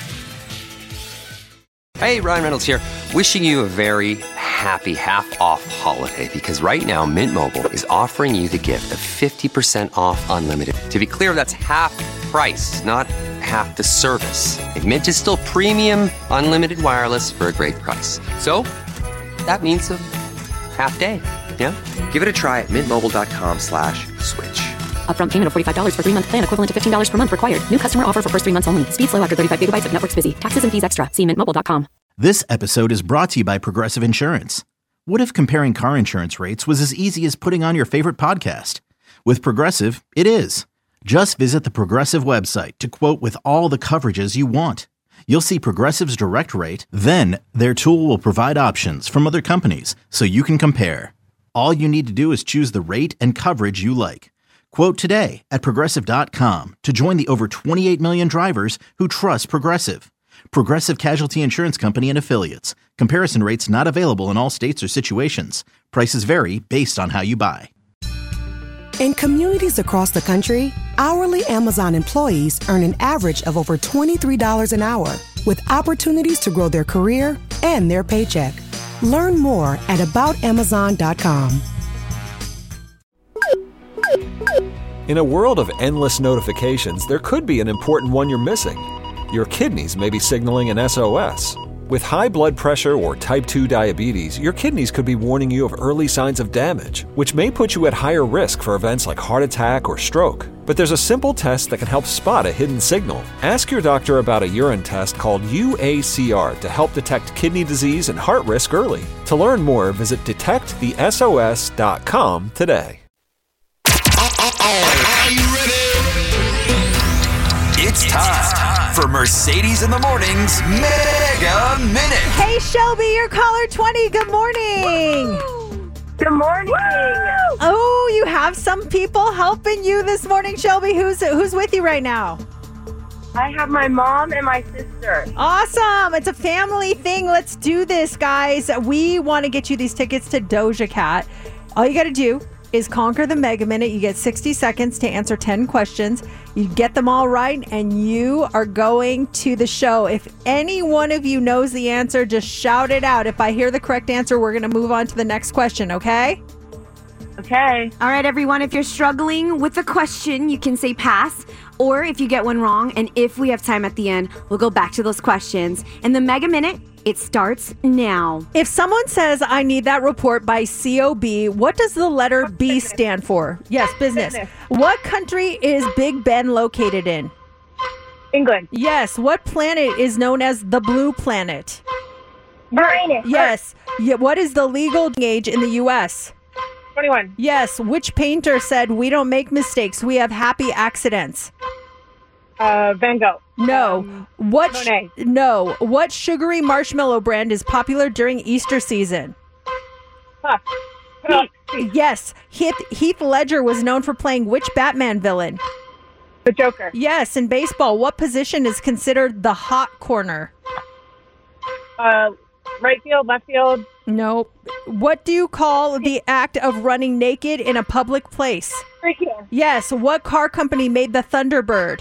Hey, Ryan Reynolds here. Wishing you a very happy half-off holiday because right now Mint Mobile is offering you the gift of fifty percent off unlimited. To be clear, that's half price, not half the service. Like, Mint is still premium unlimited wireless for a great price. So that means a half day. Yeah? Give it a try at mintmobile.com slash switch. Upfront payment of forty-five dollars for three-month plan equivalent to fifteen dollars per month required. New customer offer for first three months only. Speed slow after thirty-five gigabytes if network's busy. Taxes and fees extra. See mint mobile dot com. This episode is brought to you by Progressive Insurance. What if comparing car insurance rates was as easy as putting on your favorite podcast? With Progressive, it is. Just visit the Progressive website to quote with all the coverages you want. You'll see Progressive's direct rate, then their tool will provide options from other companies so you can compare. All you need to do is choose the rate and coverage you like. Quote today at progressive dot com to join the over twenty-eight million drivers who trust Progressive. Progressive Casualty Insurance Company and Affiliates. Comparison rates not available in all states or situations. Prices vary based on how you buy. In communities across the country, hourly Amazon employees earn an average of over twenty-three dollars an hour, with opportunities to grow their career and their paycheck. Learn more at about amazon dot com. In a world of endless notifications, there could be an important one you're missing. Your kidneys may be signaling an S O S. With high blood pressure or type two diabetes, your kidneys could be warning you of early signs of damage, which may put you at higher risk for events like heart attack or stroke. But there's a simple test that can help spot a hidden signal. Ask your doctor about a urine test called U A C R to help detect kidney disease and heart risk early. To learn more, visit detect the S O S dot com today. Are you ready? It's time for Mercedes in the Morning's Mega Minute. Hey, Shelby, you're caller twenty. Good morning. Good morning. Oh, you have some people helping you this morning, Shelby. Who's who's with you right now? I have my mom and my sister. Awesome. It's a family thing. Let's do this, guys. We want to get you these tickets to Doja Cat. All you got to do is conquer the Mega Minute. You get sixty seconds to answer ten questions. You get them all right, and you are going to the show. If any one of you knows the answer, just shout it out. If I hear the correct answer, we're going to move on to the next question, okay? Okay. All right, everyone. If you're struggling with the question, you can say pass. Or if you get one wrong, and if we have time at the end, we'll go back to those questions. And the Mega Minute, it starts now. If someone says, I need that report by C O B, what does the letter B business. stand for? Yes, business. business. What country is Big Ben located in? England. Yes. What planet is known as the blue planet? Uranus. Yes. Yeah, what is the legal age in the U S? twenty-one. Yes. Which painter said, we don't make mistakes, we have happy accidents? Uh, Van Gogh. No. Um, what? Sh- Monet. no. What sugary marshmallow brand is popular during Easter season? Huh. Heath, yes. Heath, Heath Ledger was known for playing which Batman villain? The Joker. Yes. In baseball, what position is considered the hot corner? Uh, right field, left field. Nope. What do you call the act of running naked in a public place? Freaking. Yes. What car company made the Thunderbird?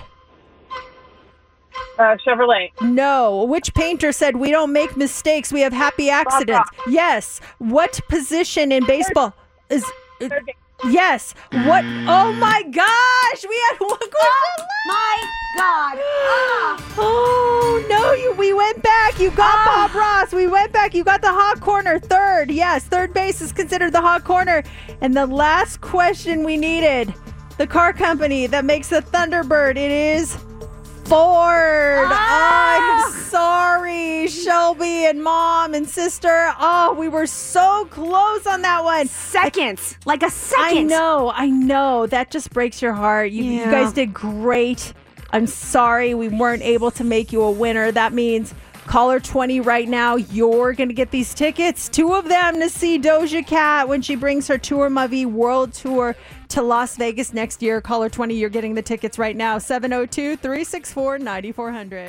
Uh, Chevrolet. No. Which painter said, we don't make mistakes, we have happy accidents? Yes. What position in baseball is... Uh, yes. What? Oh my gosh! We had one question. Oh my God. Oh, oh no, you, we went back. You got oh. Bob Ross. We went back. You got the hot corner. Third. Yes, third base is considered the hot corner. And the last question we needed, the car company that makes the Thunderbird, it is... Ford. Ah! Oh, I'm sorry, Shelby and mom and sister. Oh, we were so close on that one. Seconds, like a second. I know, I know. That just breaks your heart. You, yeah. you guys did great. I'm sorry we weren't able to make you a winner. That means caller twenty right now, you're going to get these tickets. Two of them to see Doja Cat when she brings her Tour Movie World Tour to Las Vegas next year. Caller twenty, you're getting the tickets right now. seven oh two, three six four, nine four hundred.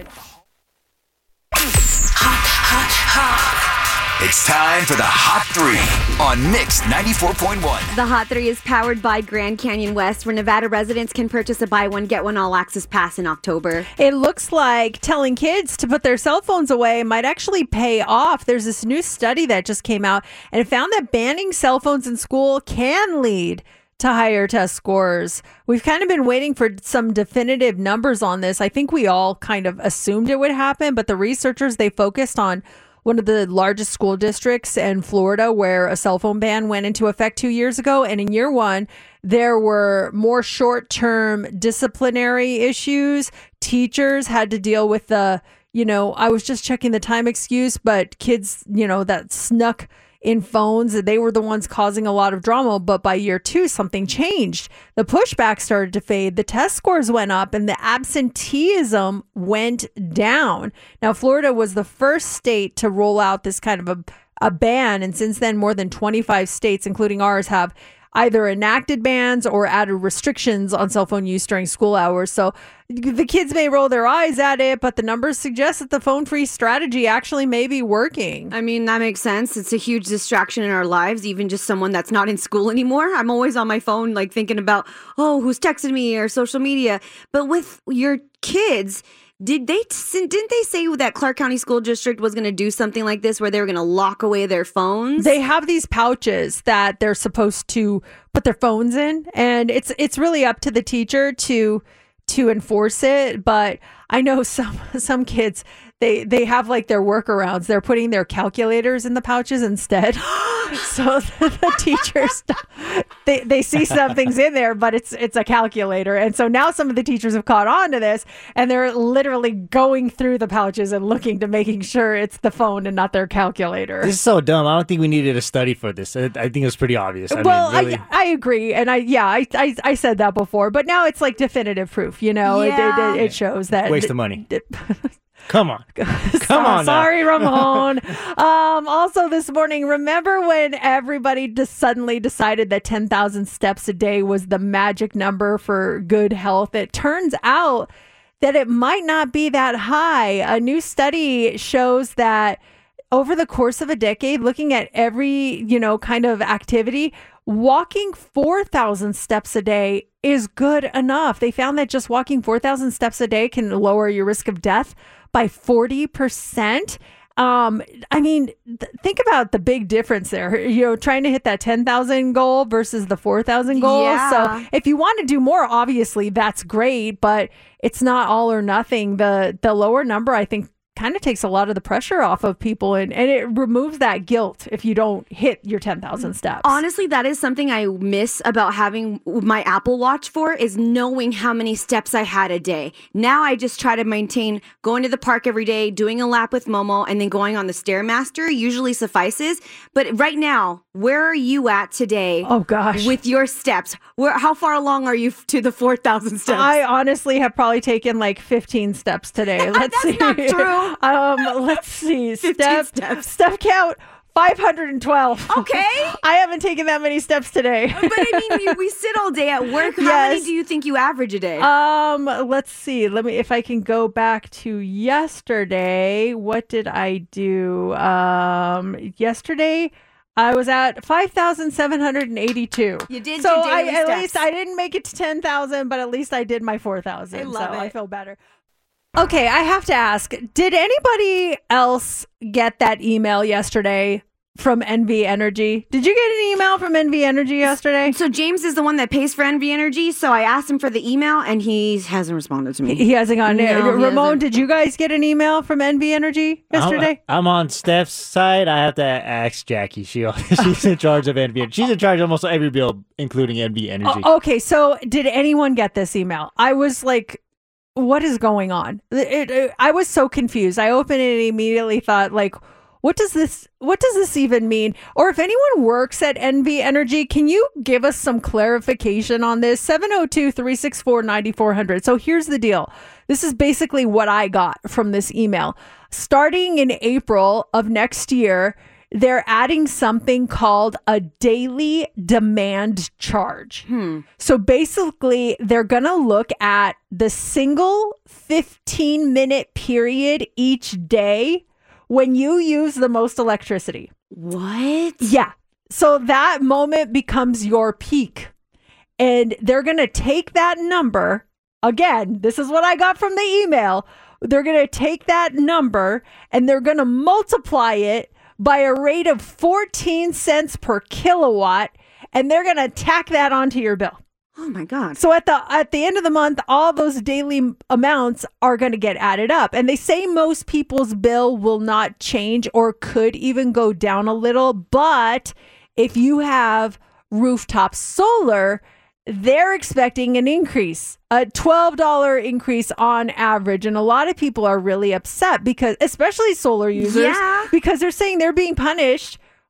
Hot, hot, hot. It's time for the Hot Three on Mix ninety-four point one. The Hot Three is powered by Grand Canyon West, where Nevada residents can purchase a buy one, get one all-access pass in October. It looks like telling kids to put their cell phones away might actually pay off. There's this new study that just came out, and it found that banning cell phones in school can lead to higher test scores. We've kind of been waiting for some definitive numbers on this. I think we all kind of assumed it would happen, but the researchers, they focused on one of the largest school districts in Florida where a cell phone ban went into effect two years ago. And in year one, there were more short-term disciplinary issues. Teachers had to deal with the, you know, I was just checking the time excuse, but kids, you know, that snuck in phones. They were the ones causing a lot of drama. But by year two, something changed. The pushback started to fade. The test scores went up and the absenteeism went down. Now, Florida was the first state to roll out this kind of a, a ban. And since then, more than twenty-five states, including ours, have either enacted bans or added restrictions on cell phone use during school hours. So the kids may roll their eyes at it, but the numbers suggest that the phone-free strategy actually may be working. I mean, that makes sense. It's a huge distraction in our lives, even just someone that's not in school anymore. I'm always on my phone, like thinking about, oh, who's texting me or social media. But with your kids, Did they didn't they say that Clark County School District was going to do something like this where they were going to lock away their phones? They have these pouches that they're supposed to put their phones in, and it's it's really up to the teacher to to enforce it. But I know some some kids, they they have like their workarounds. They're putting their calculators in the pouches instead. So the, the teachers, they, they see something's in there, but it's it's a calculator. And so now some of the teachers have caught on to this, and they're literally going through the pouches and looking to making sure it's the phone and not their calculator. This is so dumb. I don't think we needed a study for this. I, I think it was pretty obvious. I well, mean, really... I, I agree. And I, yeah, I, I I said that before, but now it's like definitive proof, you know, Yeah. it, it, it shows that. Waste of money. Come on. Come So- on. now. Sorry, Ramon. um, also this morning, remember when everybody just suddenly decided that ten thousand steps a day was the magic number for good health? It turns out that it might not be that high. A new study shows that over the course of a decade, looking at every, you know, kind of activity, walking four thousand steps a day is good enough. They found that just walking four thousand steps a day can lower your risk of death by forty percent. Um, I mean, th- think about the big difference there, you know, trying to hit that ten thousand goal versus the four thousand goal. Yeah. So if you want to do more, obviously that's great, but it's not all or nothing. The, the lower number, I think, kind of takes a lot of the pressure off of people, and, and it removes that guilt if you don't hit your ten thousand steps. Honestly, that is something I miss about having my Apple Watch for, is knowing how many steps I had a day. Now I just try to maintain going to the park every day, doing a lap with Momo, and then going on the Stairmaster usually suffices. But right now, where are you at today? Oh gosh, with your steps, where how far along are you to the four thousand steps? I honestly have probably taken like fifteen steps today. Let's That's see. not true. Um, let's see. fifteen Step steps. step count five hundred twelve. Okay. I haven't taken that many steps today. But I mean, we, we sit all day at work. How Yes. many do you think you average a day? Um, let's see. Let me, if I can go back to yesterday. What did I do? Um, yesterday I was at five thousand seven hundred eighty-two. You did So your I, daily at steps. least I didn't make it to ten thousand, but at least I did my four thousand. I love so I it. feel better. Okay, I have to ask, did anybody else get that email yesterday from N V Energy? Did you get an email from N V Energy yesterday? So James is the one that pays for N V Energy, so I asked him for the email, and he hasn't responded to me. He hasn't gotten it. No, he Ramon, hasn't. did you guys get an email from N V Energy yesterday? I'm, I'm on Steph's side. I have to ask Jackie. She she's in charge of N V. She's in charge of almost every bill, including N V Energy. Oh, okay, so did anyone get this email? I was like, what is going on? It, it, I was so confused. I opened it and immediately thought, like, what does this what does this even mean? Or if anyone works at N V Energy, can you give us some clarification on this? seven oh two, three six four, nine four zero zero. So here's the deal. This is basically what I got from this email. Starting in April of next year, they're adding something called a daily demand charge. Hmm. So basically, they're going to look at the single fifteen minute period each day when you use the most electricity. What? Yeah. So that moment becomes your peak. And they're going to take that number. Again, this is what I got from the email. They're going to take that number and they're going to multiply it by a rate of fourteen cents per kilowatt, and they're going to tack that onto your bill. Oh my God. So at the at the end of the month, all those daily amounts are going to get added up. And they say most people's bill will not change or could even go down a little. But if you have rooftop solar, they're expecting an increase, a twelve dollars increase on average. And a lot of people are really upset because, especially solar users, Yeah. because they're saying they're being punished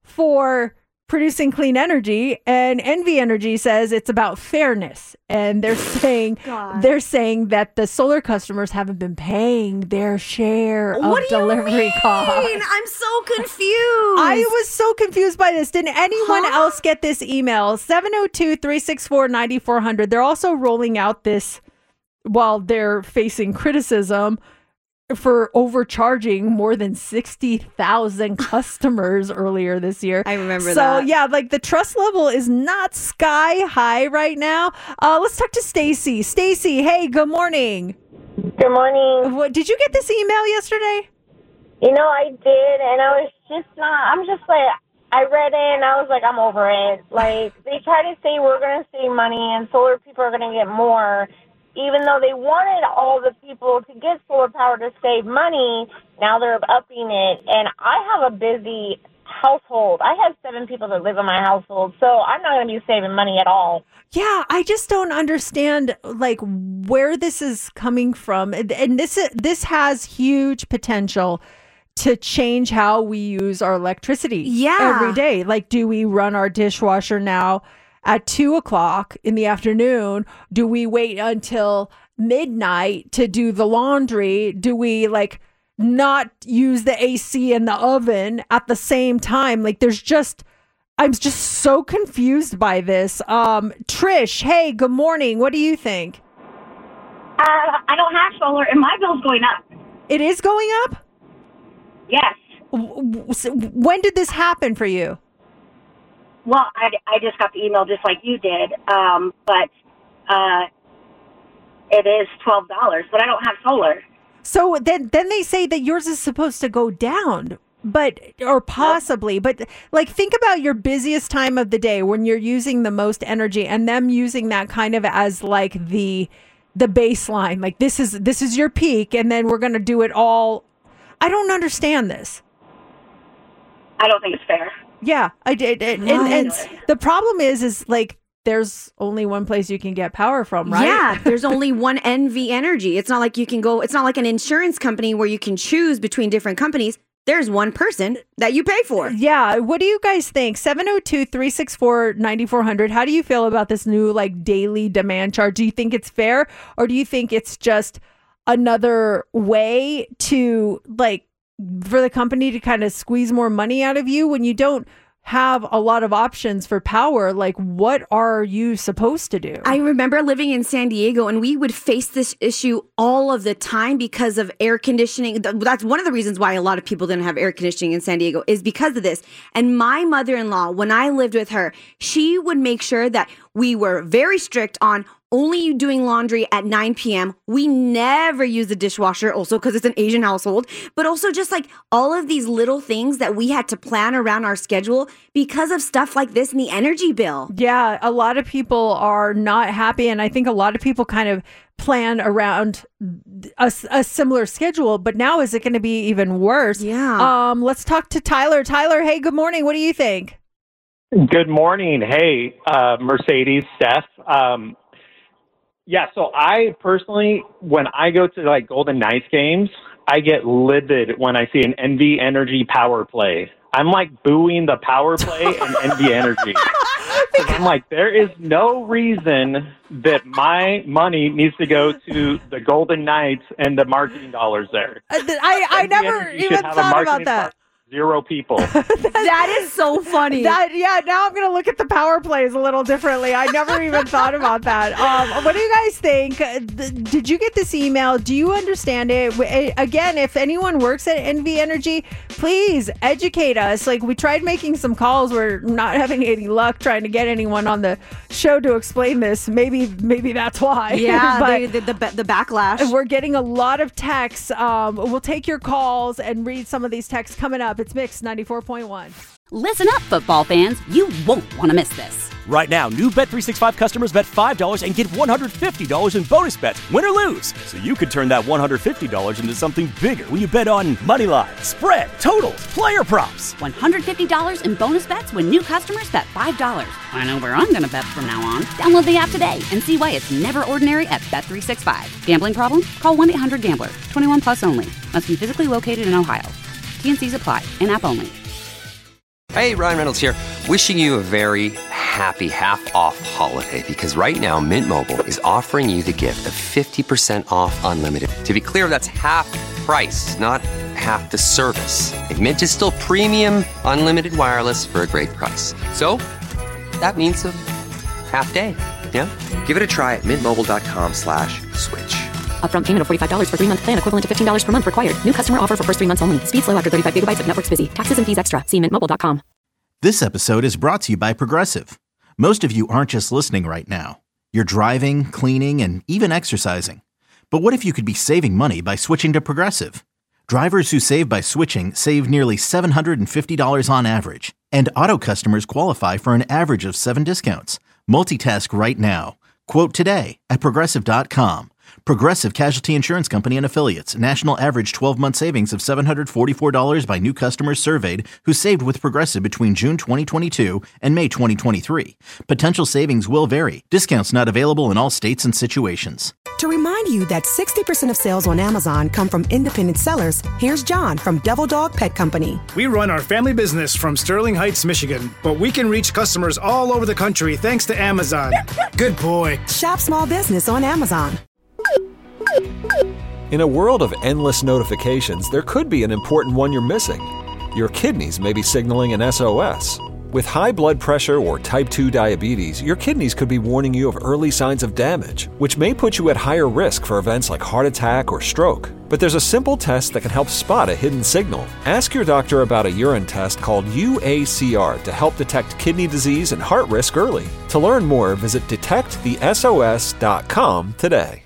for producing clean energy, and Envy Energy says it's about fairness, and they're saying God. they're saying that the solar customers haven't been paying their share What of do you delivery mean? costs. I'm so confused. I was so confused by this. Did anyone Huh? else get this email? seven oh two, three six four, nine four hundred. They're also rolling out this while they're facing criticism for overcharging more than sixty thousand customers earlier this year. I remember so, that. So, yeah, like the trust level is not sky high right now. Uh, let's talk to Stacy. Stacy, hey, good morning. Good morning. What, did you get this email yesterday? You know, I did, and I was just not, I'm just like, I read it, and I was like, I'm over it. Like, they try to say we're going to save money, and solar people are going to get more. Even though they wanted all the people to get solar power to save money, now they're upping it. And I have a busy household. I have seven people that live in my household, so I'm not going to be saving money at all. Yeah, I just don't understand like where this is coming from. And, and this is, this has huge potential to change how we use our electricity Yeah. every day. Like, do we run our dishwasher now at two o'clock in the afternoon? Do we wait until midnight to do the laundry? Do we like not use the A C in the oven at the same time? Like, there's just, I'm just so confused by this. Um, Trish, hey, good morning. What do you think? Uh, I don't have solar, and my bill's going up. It is going up? Yes. W- w- so when did this happen for you? Well, I, I just got the email just like you did, um, but uh, it is twelve dollars, but I don't have solar. So then, then they say that yours is supposed to go down, but or possibly, but like think about your busiest time of the day when you're using the most energy, and them using that kind of as like the the baseline. Like this is this is your peak, and then we're gonna do it all. I don't understand this. I don't think it's fair. Yeah, I did. And, and, and the problem is, is like, there's only one place you can get power from, right? Yeah, there's only one Envy Energy. It's not like you can go, it's not like an insurance company where you can choose between different companies. There's one person that you pay for. Yeah. What do you guys think? seven oh two, three six four, nine four hundred. How do you feel about this new like daily demand charge? Do you think it's fair, or do you think it's just another way to like, for the company to kind of squeeze more money out of you when you don't have a lot of options for power? Like, what are you supposed to do? I remember living in San Diego, and we would face this issue all of the time because of air conditioning. That's one of the reasons why a lot of people didn't have air conditioning in San Diego, is because of this. And my mother-in-law, when I lived with her, she would make sure that we were very strict on only doing laundry at nine p.m. We never use the dishwasher, also because it's an Asian household, but also just like all of these little things that we had to plan around our schedule because of stuff like this and the energy bill. Yeah, a lot of people are not happy, and I think a lot of people kind of plan around a, a similar schedule, but now is it going to be even worse? Yeah. Um, let's talk to Tyler. Tyler, hey, good morning. What do you think? Good morning. Hey, uh, Mercedes, Steph. Um, Yeah, so I personally, when I go to like Golden Knights games, I get livid when I see an Envy Energy power play. I'm like booing the power play and Envy Energy. I'm like, there is no reason that my money needs to go to the Golden Knights and the marketing dollars there. Uh, I, I never Energy even should have a thought about marketing that. Zero people. That is so funny. That yeah. Now I'm gonna look at the power plays a little differently. I never even thought about that. Um, what do you guys think? Uh, th- Did you get this email? Do you understand it? W- Again, if anyone works at Envy Energy, please educate us. Like we tried making some calls, we're not having any luck trying to get anyone on the show to explain this. Maybe maybe that's why. Yeah, but the, the, the, the backlash. we're getting a lot of texts. Um, we'll take your calls and read some of these texts coming up. It's Mix ninety-four point one. Listen up, football fans. You won't want to miss this. Right now, new Bet three sixty-five customers bet five dollars and get one hundred fifty dollars in bonus bets, win or lose. So you could turn that one hundred fifty dollars into something bigger when you bet on money line, spread, totals, player props. one hundred fifty dollars in bonus bets when new customers bet five dollars. I know where I'm going to bet from now on. Download the app today and see why it's never ordinary at Bet three sixty-five. Gambling problem? Call one eight hundred gambler. twenty-one plus only. Must be physically located in Ohio. T N Cs apply. In-app only. Hey, Ryan Reynolds here. Wishing you a very happy half-off holiday because right now Mint Mobile is offering you the gift of fifty percent off unlimited. To be clear, that's half price, not half the service. And Mint is still premium unlimited wireless for a great price. So that means a half day. Yeah? Give it a try at mintmobile.com slash switch. Upfront payment of forty-five dollars for three-month plan equivalent to fifteen dollars per month required. New customer offer for first three months only. Speed slow after thirty-five gigabytes if network's busy. Taxes and fees extra. See mint mobile dot com. This episode is brought to you by Progressive. Most of you aren't just listening right now. You're driving, cleaning, and even exercising. But what if you could be saving money by switching to Progressive? Drivers who save by switching save nearly seven hundred fifty dollars on average. And auto customers qualify for an average of seven discounts. Multitask right now. Quote today at progressive dot com. Progressive Casualty Insurance Company and Affiliates. National average twelve-month savings of seven hundred forty-four dollars by new customers surveyed who saved with Progressive between June twenty twenty-two and May twenty twenty-three. Potential savings will vary. Discounts not available in all states and situations. To remind you that sixty percent of sales on Amazon come from independent sellers, here's John from Devil Dog Pet Company. We run our family business from Sterling Heights, Michigan, but we can reach customers all over the country thanks to Amazon. Good boy. Shop small business on Amazon. In a world of endless notifications, there could be an important one you're missing. Your kidneys may be signaling an S O S. With high blood pressure or type two diabetes, your kidneys could be warning you of early signs of damage, which may put you at higher risk for events like heart attack or stroke. But there's a simple test that can help spot a hidden signal. Ask your doctor about a urine test called U A C R to help detect kidney disease and heart risk early. To learn more, visit detect the S O S dot com today.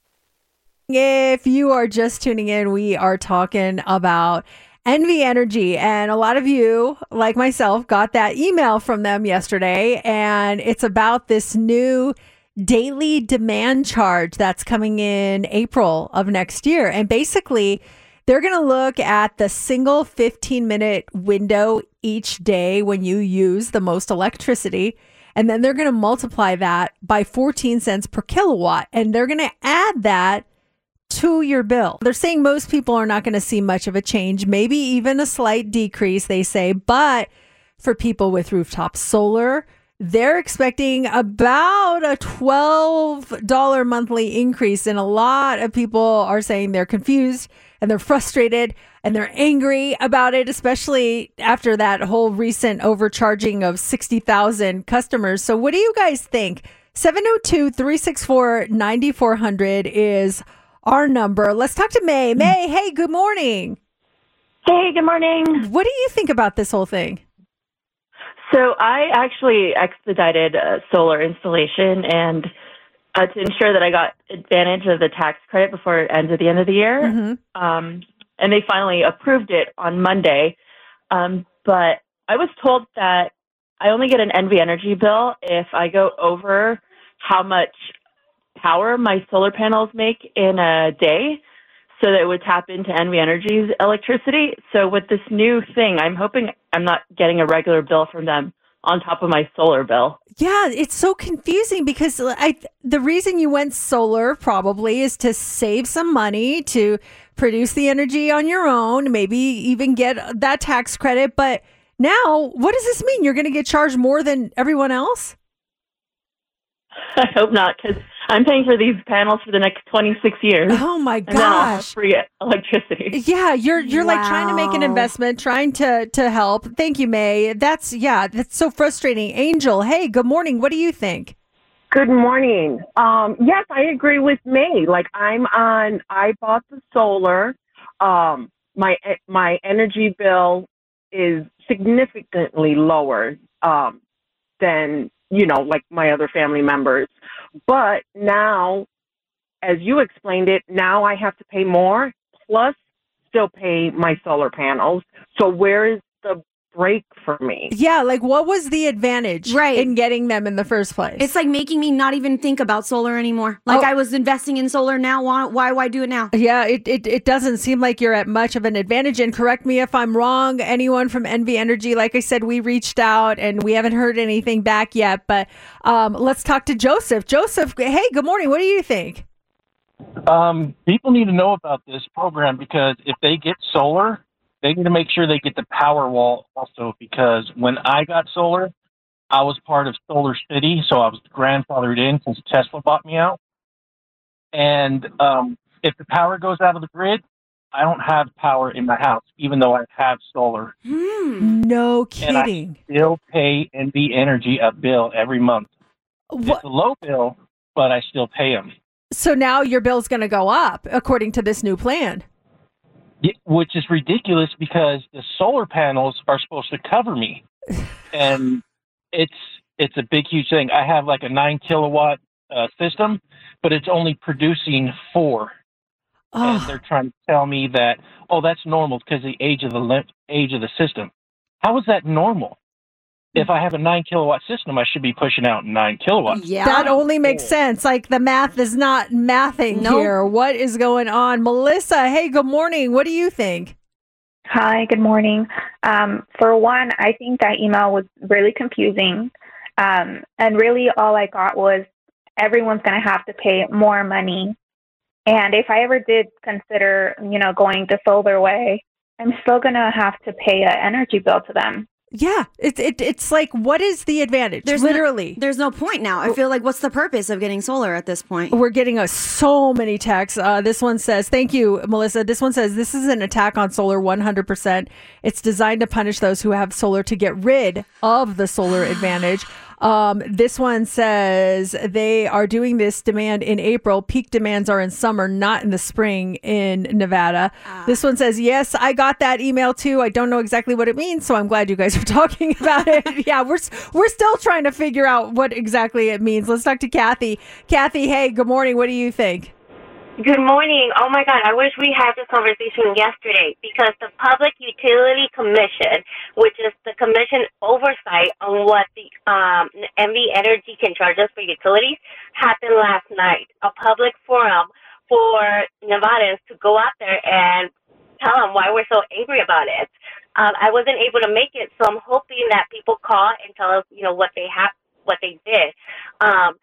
If you are just tuning in, we are talking about Envy Energy, and a lot of you, like myself, got that email from them yesterday, and it's about this new daily demand charge that's coming in April of next year. And basically, they're going to look at the single fifteen minute window each day when you use the most electricity, and then they're going to multiply that by fourteen cents per kilowatt, and they're going to add that to your bill. They're saying most people are not going to see much of a change, maybe even a slight decrease, they say. But for people with rooftop solar, they're expecting about a twelve dollars monthly increase. And a lot of people are saying they're confused and they're frustrated and they're angry about it, especially after that whole recent overcharging of sixty thousand customers. So what do you guys think? seven oh two, three six four, nine four hundred is our number. Let's talk to May. May, hey, good morning. Hey, good morning. What do you think about this whole thing? So I actually expedited a solar installation and uh, to ensure that I got advantage of the tax credit before it ends at the end of the year. Mm-hmm. Um, and they finally approved it on Monday. Um, but I was told that I only get an Envy Energy bill if I go over how much power my solar panels make in a day, so that it would tap into Envy Energy's electricity. So with this new thing, I'm hoping I'm not getting a regular bill from them on top of my solar bill. Yeah, it's so confusing because I the reason you went solar probably is to save some money, to produce the energy on your own, maybe even get that tax credit. But now, what does this mean? You're going to get charged more than everyone else? I hope not, because I'm paying for these panels for the next twenty-six years. Oh my and then I'll have gosh. free electricity. Yeah, you're you're like trying to make an Wow. investment, trying to to help. Thank you, May. That's yeah, that's so frustrating. Angel, hey, good morning. What do you think? Good morning. Um, yes, I agree with May. Like I'm on, I bought the solar. Um, my my energy bill is significantly lower um, than you know, like my other family members. But now, as you explained it, now I have to pay more plus still pay my solar panels. So where is the break for me? Yeah, like what was the advantage Right. in getting them in the first place? It's like making me not even think about solar anymore. Like Oh. I was investing in solar now. Why, why, why do it now? Yeah, it, it it doesn't seem like you're at much of an advantage. And correct me if I'm wrong, anyone from Envy Energy, like I said, we reached out and we haven't heard anything back yet. But um, let's talk to Joseph. Joseph, hey, good morning. What do you think? Um, people need to know about this program because if they get solar, they need to make sure they get the power wall also, because when I got solar, I was part of Solar City, so I was grandfathered in since Tesla bought me out. And um, if the power goes out of the grid, I don't have power in my house, even though I have solar. No And I kidding. still pay N V Energy a bill every month. It's a low bill, but I still pay them. So now your bill's going to go up according to this new plan. Yeah, which is ridiculous because the solar panels are supposed to cover me, and it's it's a big huge thing. I have like a nine kilowatt uh, system, but it's only producing four, and they're trying to tell me that oh that's normal because the age of the li- age of the system. How is that normal? If I have a nine kilowatt system, I should be pushing out nine kilowatts. That only makes sense. Like the math is not mathing Nope. here. What is going on? Melissa, hey, good morning. What do you think? Hi, good morning. Um, for one, I think that email was really confusing. Um, and really all I got was everyone's going to have to pay more money. And if I ever did consider, you know, going the solar way, I'm still going to have to pay an energy bill to them. Yeah, it, it, it's like, what is the advantage? There's Literally. No, there's no point now. I feel like, what's the purpose of getting solar at this point? We're getting a, so many texts. Uh, this one says, thank you, Melissa. This one says, this is an attack on solar one hundred percent. It's designed to punish those who have solar to get rid of the solar advantage. Um, this one says they are doing this demand in April. Peak demands are in summer, not in the spring in Nevada. This one says, yes, I got that email too. I don't know exactly what it means, so I'm glad you guys are talking about it. Yeah, we're we're still trying to figure out what exactly it means. Let's talk to Kathy. Kathy, hey, good morning. What do you think? Good morning. Oh my God, I wish we had this conversation yesterday because the Public Utility Commission, which is the commission oversight on what the um, N V Energy can charge us for utilities, happened last night. A public forum for Nevadans to go out there and tell them why we're so angry about it. Um, I wasn't able to make it, so I'm hoping that people call and tell us, you know, what they have, what they did. Um,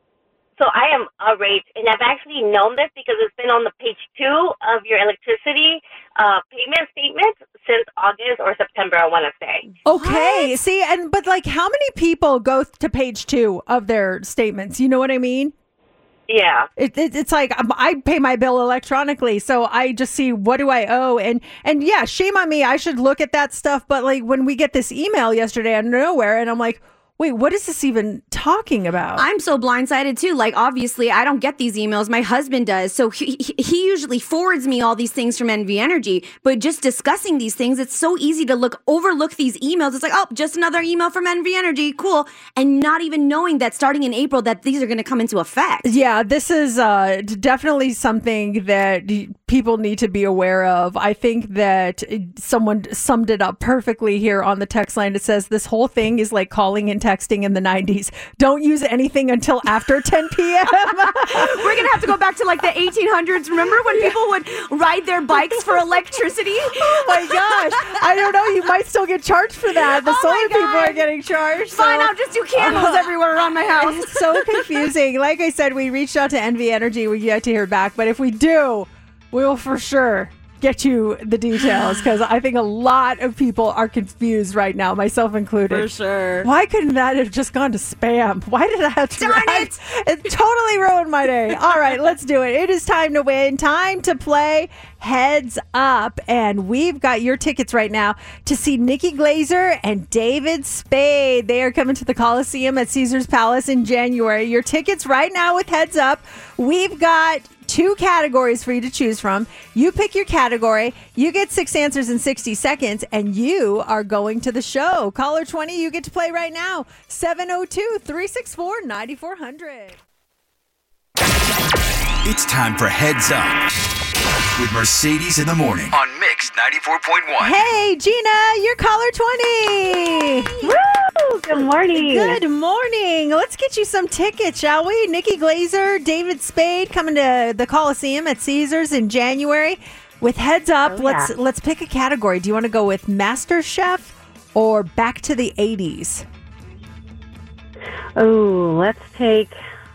So I am outraged, and I've actually known this because it's been on the page two of your electricity uh, payment statements since August or September, I want to say. Okay, see, and but like, how many people go to page two of their statements? You know what I mean? Yeah. It, it, it's like um, I pay my bill electronically, so I just see what do I owe, and and yeah, shame on me. I should look at that stuff, but like when we get this email yesterday out of nowhere, and I'm like, wait, what is this even talking about? I'm so blindsided too. Like, obviously, I don't get these emails. My husband does. So he, he usually forwards me all these things from N V Energy. But just discussing these things, it's so easy to look overlook these emails. It's like, oh, just another email from N V Energy. Cool. And not even knowing that starting in April that these are going to come into effect. Yeah, this is uh, definitely something that people need to be aware of. I think that someone summed it up perfectly here on the text line. It says this whole thing is like calling and texting in the nineties. Don't use anything until after ten p.m. We're going to have to go back to like the eighteen hundreds. Remember when people would ride their bikes for electricity? Oh my gosh. I don't know. You might still get charged for that. The Oh solar my people God. are getting charged. Fine, so- I'll just do candles everywhere around my house. It's so confusing. Like I said, we reached out to N V Energy. We yet to hear back. But if we do, we will for sure get you the details, because I think a lot of people are confused right now, myself included. For sure. Why couldn't that have just gone to spam? Why did I have to? Darn it! It totally ruined my day. All right, let's do it. It is time to win. Time to play Heads Up. And we've got your tickets right now to see Nikki Glazer and David Spade. They are coming to the Coliseum at Caesars Palace in January. Your tickets right now with Heads Up. We've got two categories for you to choose from. You pick your category, you get six answers in sixty seconds, and you are going to the show. Caller twenty, you get to play right now. seven oh two, three six four, nine four zero zero. It's time for Heads Up with Mercedes in the morning on Mix ninety-four point one. Hey, Gina, you're caller twenty. Woo! Good morning. Good morning. Let's get you some tickets, shall we? Nikki Glazer, David Spade coming to the Coliseum at Caesars in January. With Heads Up, Oh, let's yeah. let's pick a category. Do you want to go with Master Chef or Back to the eighties? Oh, let's take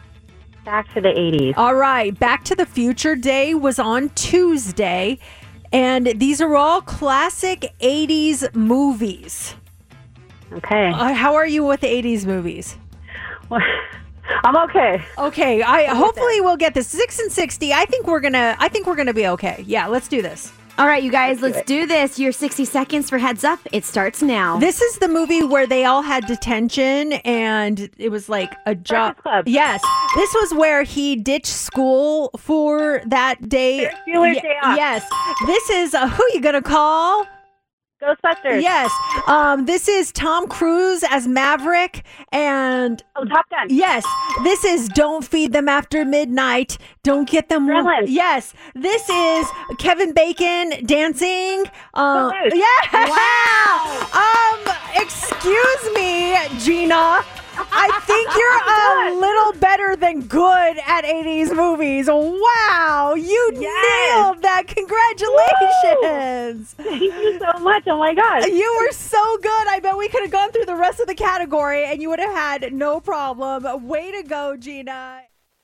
Back to the eighties. All right. Back to the Future Day was on Tuesday. And these are all classic eighties movies. Okay. Uh, how are you with the eighties movies? Well, I'm okay. Okay. I hopefully we'll get this six and sixty. I think we're gonna. I think we're gonna be okay. Yeah. Let's do this. All right, you guys, let's, Let's do, do this. Your sixty seconds for Heads Up. It starts now. This is the movie where they all had detention and it was like a job. Yes. This was where he ditched school for that day. Bueller's Day Off. Yes. This is uh, who you going to call? Ghostbusters. Yes. Um, this is Tom Cruise as Maverick and Oh, Top Gun. Yes. This is Don't Feed Them After Midnight. Don't get them. Gremlins. Yes. This is Kevin Bacon dancing. Um, yeah. Wow. Um, excuse me, Gina. I think you're a little better than good at eighties movies. Wow, you Yes. nailed that. Congratulations. Thank you so much. Oh my God. You were so good. I bet we could have gone through the rest of the category and you would have had no problem. Way to go, Gina.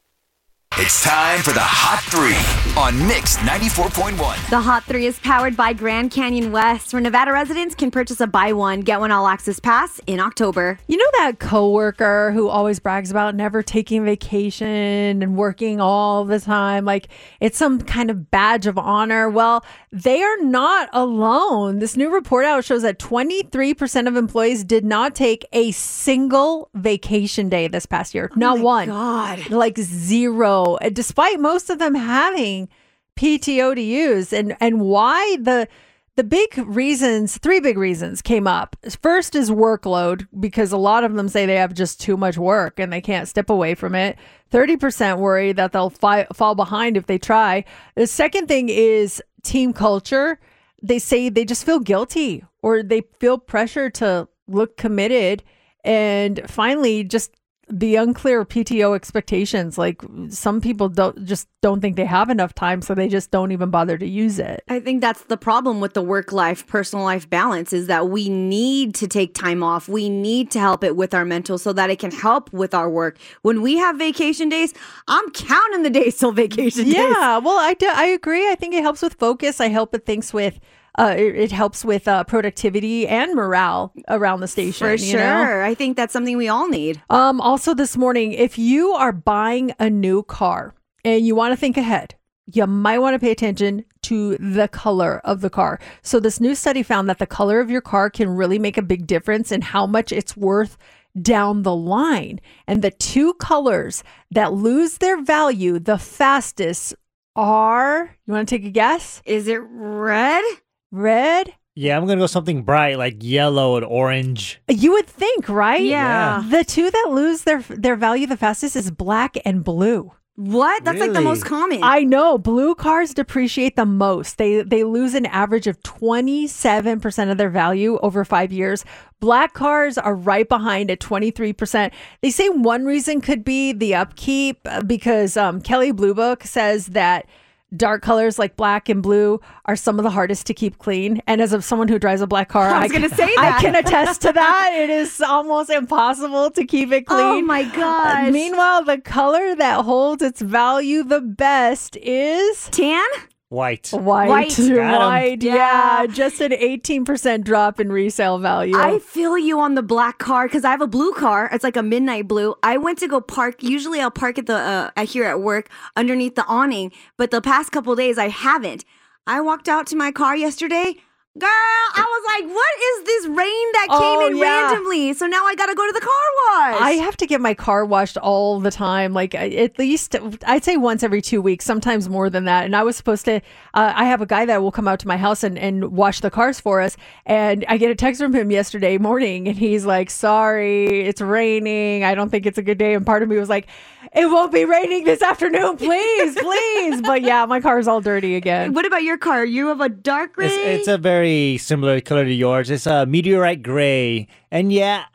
It's time for the Hot Three on Mix ninety-four point one. The Hot Three is powered by Grand Canyon West, where Nevada residents can purchase a buy one, get one all access pass in October. You know that coworker who always brags about never taking vacation and working all the time, like it's some kind of badge of honor? Well, they are not alone. This new report out shows that twenty-three percent of employees did not take a single vacation day this past year. Not my one. God. Like zero. Despite most of them having P T O to use. And and why the the big reasons, three big reasons came up. First is workload, because a lot of them say they have just too much work and they can't step away from it. thirty percent worry that they'll fi- fall behind if they try. The second thing is team culture. They say they just feel guilty or they feel pressure to look committed. And finally, just the unclear P T O expectations. Like some people don't just don't think they have enough time, so they just don't even bother to use it. I think that's the problem with the work-life, personal life balance is that we need to take time off. We need to help it with our mental so that it can help with our work. When we have vacation days, I'm counting the days till vacation days. Yeah, well, I, do, I agree. I think it helps with focus. I help it thinks with Uh, it, it helps with uh, productivity and morale around the station. For you sure. know? I think that's something we all need. Um, also this morning, if you are buying a new car and you want to think ahead, you might want to pay attention to the color of the car. So this new study found that the color of your car can really make a big difference in how much it's worth down the line. And the two colors that lose their value the fastest are, you want to take a guess? Is it red? Red? Yeah, I'm going to go something bright like yellow and orange. You would think, right? Yeah. The two that lose their their value the fastest is black and blue. What? That's like the Really? most common. I know. Blue cars depreciate the most. They they lose an average of twenty-seven percent of their value over five years. Black cars are right behind at twenty-three percent. They say one reason could be the upkeep uh, because um, Kelly Blue Book says that dark colors like black and blue are some of the hardest to keep clean. And as of someone who drives a black car, I was can, gonna say I that. can attest to that. It is almost impossible to keep it clean. Oh my gosh. Uh, meanwhile, the color that holds its value the best is tan? White. white. White. Got 'em. White. Yeah. Yeah. Just an eighteen percent drop in resale value. I feel you on the black car because I have a blue car. It's like a midnight blue. I went to go park. Usually I'll park at the uh, here at work underneath the awning, but the past couple days I haven't. I walked out to my car yesterday. Girl, I was like, what is this rain that came Oh, in yeah. randomly? So now I got to go to the car wash. I have to get my car washed all the time, like at least I'd say once every two weeks, sometimes more than that. And I was supposed to, uh, I have a guy that will come out to my house and, and wash the cars for us. And I get a text from him yesterday morning and he's like, sorry, it's raining. I don't think it's a good day. And part of me was like, it won't be raining this afternoon, please, please. But yeah, my car's all dirty again. What about your car? You have a dark gray? It's, it's a very similar color to yours. It's a meteorite gray. And yeah, I,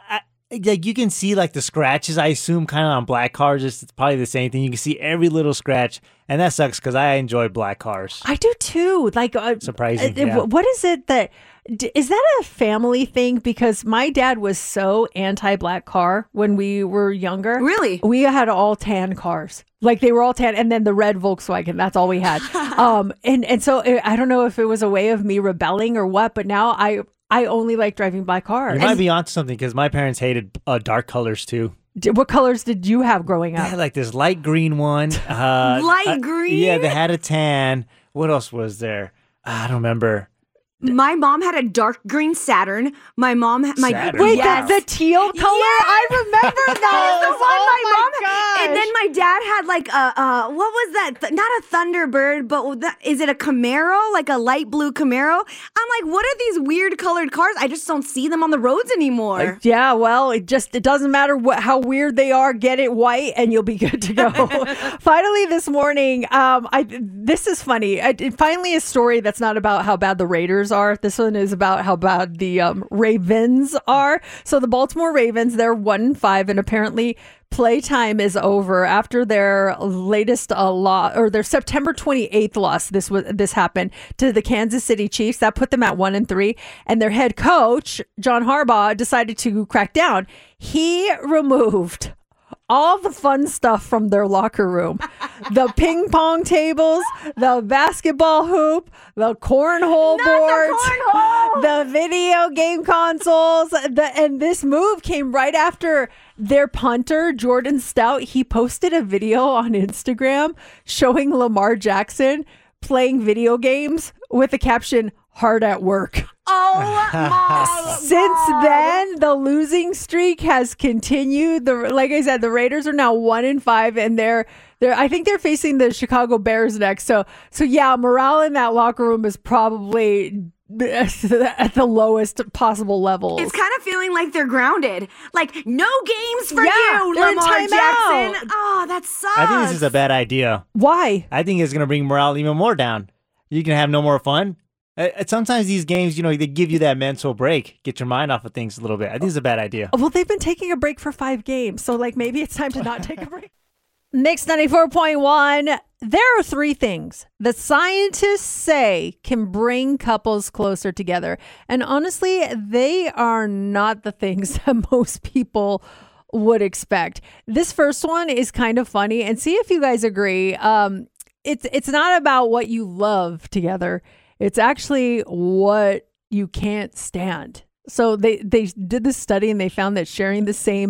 like you can see like the scratches, I assume, kind of on black cars. It's probably the same thing. You can see every little scratch, and that sucks because I enjoy black cars. I do too. Like uh, Surprising. uh, yeah. What is it that d- is that a family thing? Because my dad was so anti-black car when we were younger. Really? We had all tan cars. Like they were all tan, and then the red Volkswagen. That's all we had. um, and and so uh, I don't know if it was a way of me rebelling or what, but now I I only like driving black cars. You might be onto something because my parents hated uh, dark colors too. D- What colors did you have growing They up? had like this light green one. Uh, Light uh, green? Yeah, they had a tan. What else was there? I don't remember. My mom had a dark green Saturn. My mom, my Saturn. Wait, yes. the, the teal color? I remember That those. is the one Oh my my mom gosh. And then my dad had like a, uh, what was that? Th- not a Thunderbird, but that, is it a Camaro? Like a light blue Camaro? I'm like, what are these weird colored cars? I just don't see them on the roads anymore. Like, yeah, well, it just it doesn't matter what how weird they are. Get it white, and you'll be good to go. Finally, this morning, um, I this is funny. I, it- finally, a story that's not about how bad the Raiders are. This one is about how bad the um, Ravens are. So the Baltimore Ravens, they're one and five, and apparently playtime is over after their latest uh, loss or their September twenty-eighth loss. This was this happened to the Kansas City Chiefs. That put them at one and three. And their head coach, John Harbaugh, decided to crack down. He removed all the fun stuff from their locker room. The ping pong tables, the basketball hoop, the cornhole Not boards, the cornhole! the video game consoles. The, and this move came right after their punter, Jordan Stout. He posted a video on Instagram showing Lamar Jackson playing video games with the caption, "Hard at work." Oh my Since then, the losing streak has continued. The like I said, the Raiders are now one in five, and they're they're. I think they're facing the Chicago Bears next. So so yeah, morale in that locker room is probably at the lowest possible levels. It's kind of feeling like they're grounded. Like, no games for Yeah, you, they're in Lamar timeout. Jackson. Oh, that sucks. I think this is a bad idea. Why? I think it's going to bring morale even more down. You can have no more fun. Uh, Sometimes these games, you know, they give you that mental break, get your mind off of things a little bit. I think it's a bad idea. Well, they've been taking a break for five games, so like maybe it's time to not take a break. Mix ninety-four point one. There are three things that scientists say can bring couples closer together. And honestly, they are not the things that most people would expect. This first one is kind of funny, and see if you guys agree. Um, it's it's not about what you love together. It's actually what you can't stand. So they, they did this study and they found that sharing the same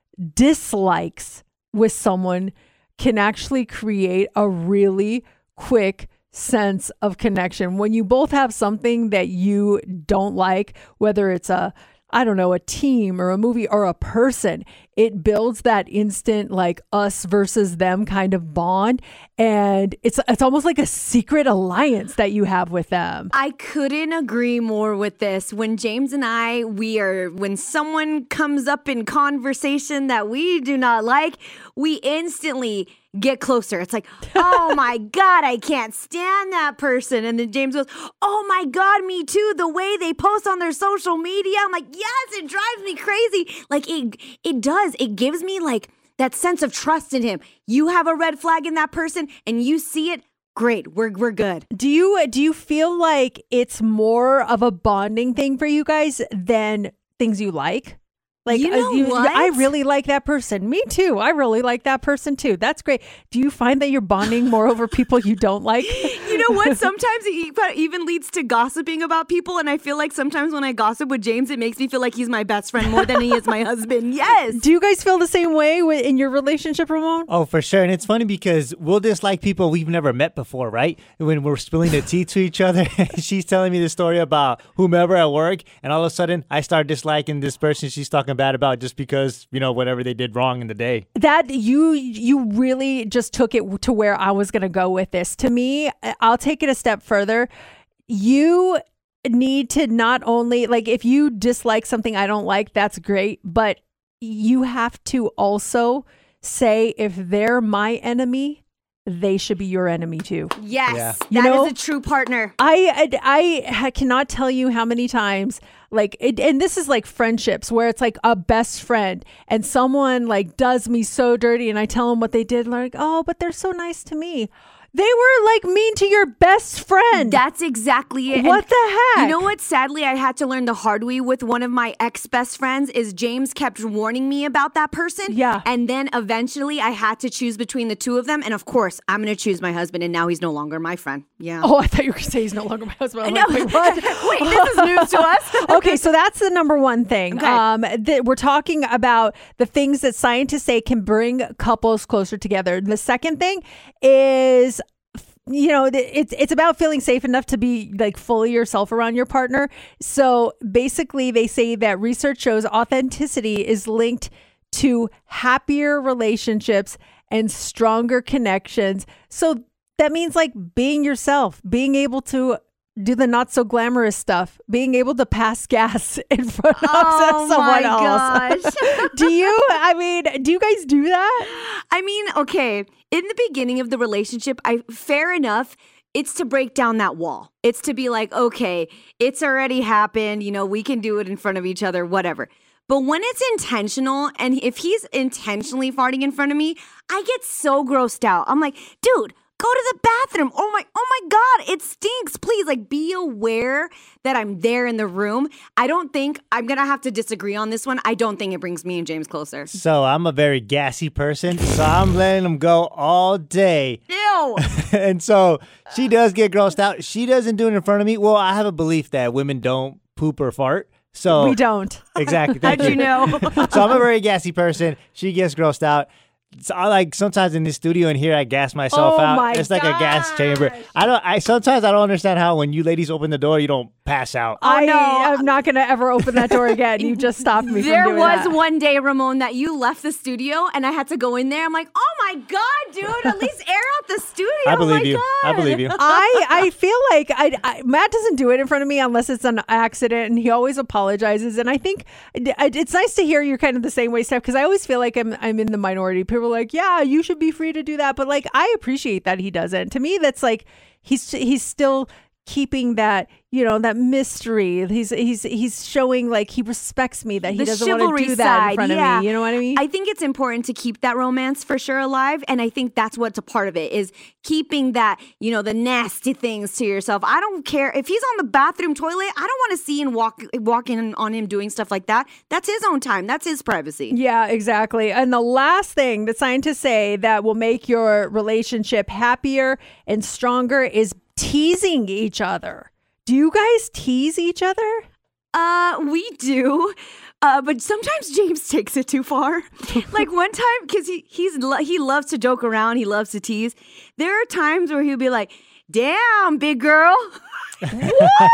dislikes with someone can actually create a really quick sense of connection. When you both have something that you don't like, whether it's a, I don't know, a team or a movie or a person, it builds that instant like us versus them kind of bond. And it's it's almost like a secret alliance that you have with them. I couldn't agree more with this. When James and I, we are, when someone comes up in conversation that we do not like, we instantly get closer. It's like, oh my God, I can't stand that person. And then James goes, oh my God, me too. The way they post on their social media. I'm like, yes, it drives me crazy. Like it, it does. It gives me like that sense of trust in him. You have a red flag in that person and you see it. Great. We're, we're good. Do you, do you feel like it's more of a bonding thing for you guys than things you like? Like, You know uh, what? I really like that person. Me too. I really like that person too. That's great. Do you find that you're bonding more over people you don't like? You know what? Sometimes it even leads to gossiping about people. And I feel like sometimes when I gossip with James, it makes me feel like he's my best friend more than he is my husband. Yes. Do you guys feel the same way wi- in your relationship, Ramon? Oh, for sure. And it's funny because we'll dislike people we've never met before, right? When we're spilling the tea to each other, she's telling me the story about whomever at work, and all of a sudden I start disliking this person she's talking bad about just because, you know, whatever they did wrong in the day. That you you really just took it to where I was going to go with this. To me, I'll take it a step further. You need to not only, like, if you dislike something I don't like, that's great, but you have to also say if they're my enemy, they should be your enemy too. Yes. Yeah. That You is know, a true partner. I, I I cannot tell you how many times, like, it, and this is like friendships where it's like a best friend and someone like does me so dirty and I tell them what they did, like, oh, but they're so nice to me. They were like mean to your best friend. That's exactly it. What And the heck? You know what? Sadly, I had to learn the hard way with one of my ex-best friends is James kept warning me about that person. Yeah. And then eventually I had to choose between the two of them. And of course, I'm going to choose my husband. And now he's no longer my friend. Yeah. Oh, I thought you were going to say he's no longer my husband. I'm No. like, wait, what? Wait, this is news to us. Okay, so that's the number one thing. Okay. Um, th- we're talking about the things that scientists say can bring couples closer together. The second thing is, you know, it's it's about feeling safe enough to be like fully yourself around your partner. So basically, they say that research shows authenticity is linked to happier relationships and stronger connections. So that means like being yourself, being able to do the not so glamorous stuff, being able to pass gas in front of Oh someone my else. gosh. Do you? I mean, do you guys do that? I mean, okay, in the beginning of the relationship, I fair enough. It's to break down that wall. It's to be like, okay, it's already happened. You know, we can do it in front of each other, whatever. But when it's intentional, and if he's intentionally farting in front of me, I get so grossed out. I'm like, dude, go to the bathroom. Oh my, oh my God, it stinks. Please, like, be aware that I'm there in the room. I don't think, I'm going to have to disagree on this one. I don't think it brings me and James closer. So I'm a very gassy person, so I'm letting him go all day. Ew. And so she does get grossed out. She doesn't do it in front of me. Well, I have a belief that women don't poop or fart. So We don't. Exactly. Thank How'd you know? So I'm a very gassy person. She gets grossed out. So I like sometimes in the studio in here I gas myself Oh out. my It's like a gas chamber. I don't. I sometimes I don't understand how when you ladies open the door you don't pass out. I no. I'm not going to ever open that door again. You just stopped me There from doing was that. one day, Ramon, that you left the studio and I had to go in there. I'm like, oh my God, dude, at least air out the studio. I believe oh my you. God. I believe you. I, I feel like I, I Matt doesn't do it in front of me unless it's an accident, and he always apologizes. And I think it- it's nice to hear you're kind of the same way, Steph, because I always feel like I'm I'm in the minority. People are like, yeah, you should be free to do that, but like I appreciate that he doesn't. To me, that's like he's he's still keeping that, you know, that mystery. He's he's he's showing like he respects me, that he The doesn't want to chivalry do that in side, front yeah. of me. You know what I mean? I think it's important to keep that romance for sure alive. And I think that's what's a part of it is keeping that, you know, the nasty things to yourself. I don't care if he's on the bathroom toilet. I don't want to see and walk, walk in on him doing stuff like that. That's his own time. That's his privacy. Yeah, exactly. And the last thing that scientists say that will make your relationship happier and stronger is teasing each other. Do you guys tease each other? Uh, we do. Uh, but sometimes James takes it too far. Like one time, because he he's lo- he loves to joke around, he loves to tease. There are times where he'll be like, "Damn, big girl." What? But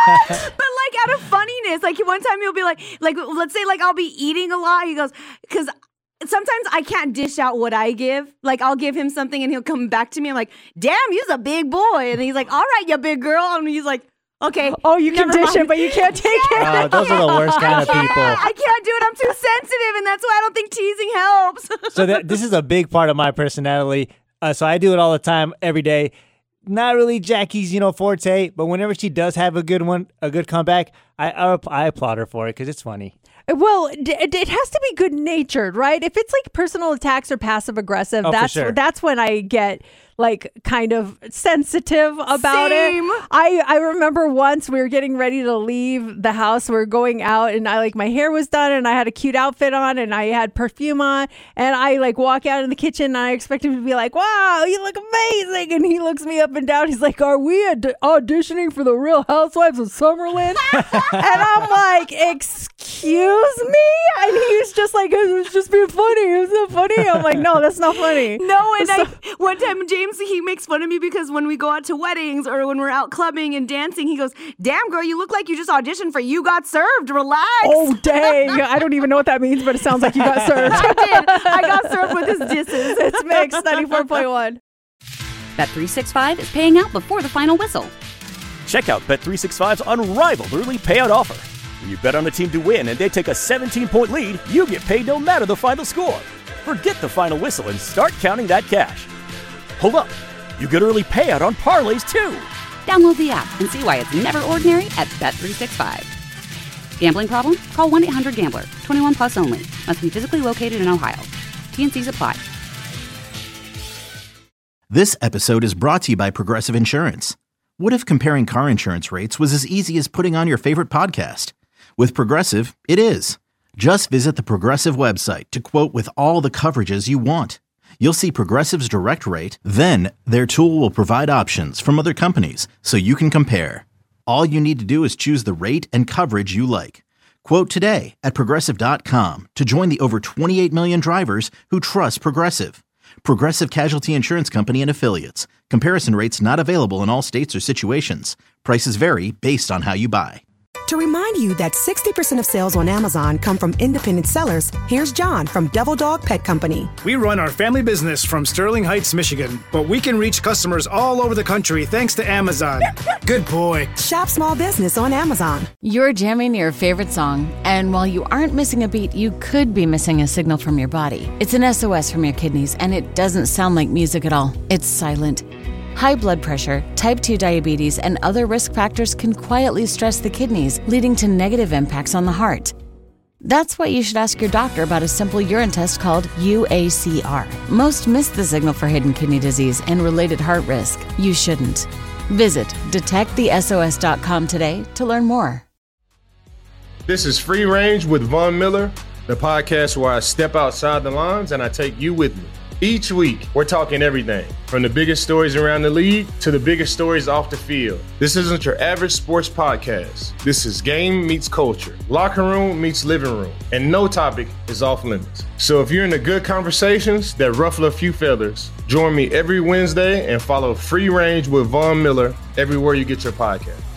like out of funniness, like one time he'll be like, like let's say like I'll be eating a lot. He goes, because sometimes I can't dish out what I give. Like I'll give him something and he'll come back to me. I'm like, "Damn, you's a big boy," and he's like, "All right, you big girl," and he's like, okay. Oh, you can never dish mind. it, but you can't take it. Oh, those are the worst kind of I can't. people. I can't do it. I'm too sensitive, and that's why I don't think teasing helps. So that this is a big part of my personality. Uh, so I do it all the time, every day. Not really Jackie's, you know, forte, but whenever she does have a good one, a good comeback, I I, I applaud her for it because it's funny. Well, d- it has to be good natured, right? If it's like personal attacks or passive aggressive, Oh, for that's sure. that's when I get like kind of sensitive about Same. it. I I remember once we were getting ready to leave the house. We were going out, and I like my hair was done, and I had a cute outfit on, and I had perfume on, and I like walk out in the kitchen, and I expect him to be like, "Wow, you look amazing," and he looks me up and down. He's like, "Are we ad- auditioning for the Real Housewives of Summerlin?" And I'm like, "Excuse me?" And he's just like, "It was just being funny. It was not funny." I'm like, "No, that's not funny." No, and I one time James he makes fun of me because when we go out to weddings or when we're out clubbing and dancing, he goes, "Damn girl, you look like you just auditioned for You Got Served. Relax." Oh, dang. I don't even know what that means, but it sounds like you got served. I did. I got served with his disses. It's Mix ninety-four point one. Bet three sixty-five is paying out before the final whistle. Check out Bet three sixty-five's unrivaled early payout offer. When you bet on a team to win and they take a seventeen-point lead, you get paid no matter the final score. Forget the final whistle and start counting that cash. Hold up. You get early payout on parlays, too. Download the app and see why it's never ordinary at Bet three sixty-five. Gambling problem? Call one eight hundred gambler. twenty-one plus only. Must be physically located in Ohio. T N Cs apply. This episode is brought to you by Progressive Insurance. What if comparing car insurance rates was as easy as putting on your favorite podcast? With Progressive, it is. Just visit the Progressive website to quote with all the coverages you want. You'll see Progressive's direct rate, then their tool will provide options from other companies so you can compare. All you need to do is choose the rate and coverage you like. Quote today at Progressive dot com to join the over twenty-eight million drivers who trust Progressive. Progressive Casualty Insurance Company and Affiliates. Comparison rates not available in all states or situations. Prices vary based on how you buy. To remind you that sixty percent of sales on Amazon come from independent sellers, here's John from Devil Dog Pet Company. We run our family business from Sterling Heights, Michigan, but we can reach customers all over the country thanks to Amazon. Good boy. Shop small business on Amazon. You're jamming your favorite song, and while you aren't missing a beat, you could be missing a signal from your body. It's an S O S from your kidneys, and it doesn't sound like music at all. It's silent. High blood pressure, type two diabetes, and other risk factors can quietly stress the kidneys, leading to negative impacts on the heart. That's why you should ask your doctor about a simple urine test called U A C R. Most miss the signal for hidden kidney disease and related heart risk. You shouldn't. Visit detect the S O S dot com today to learn more. This is Free Range with Von Miller, the podcast where I step outside the lines and I take you with me. Each week, we're talking everything from the biggest stories around the league to the biggest stories off the field. This isn't your average sports podcast. This is game meets culture, locker room meets living room, and no topic is off limits. So if you're into good conversations that ruffle a few feathers, join me every Wednesday and follow Free Range with Von Miller everywhere you get your podcast.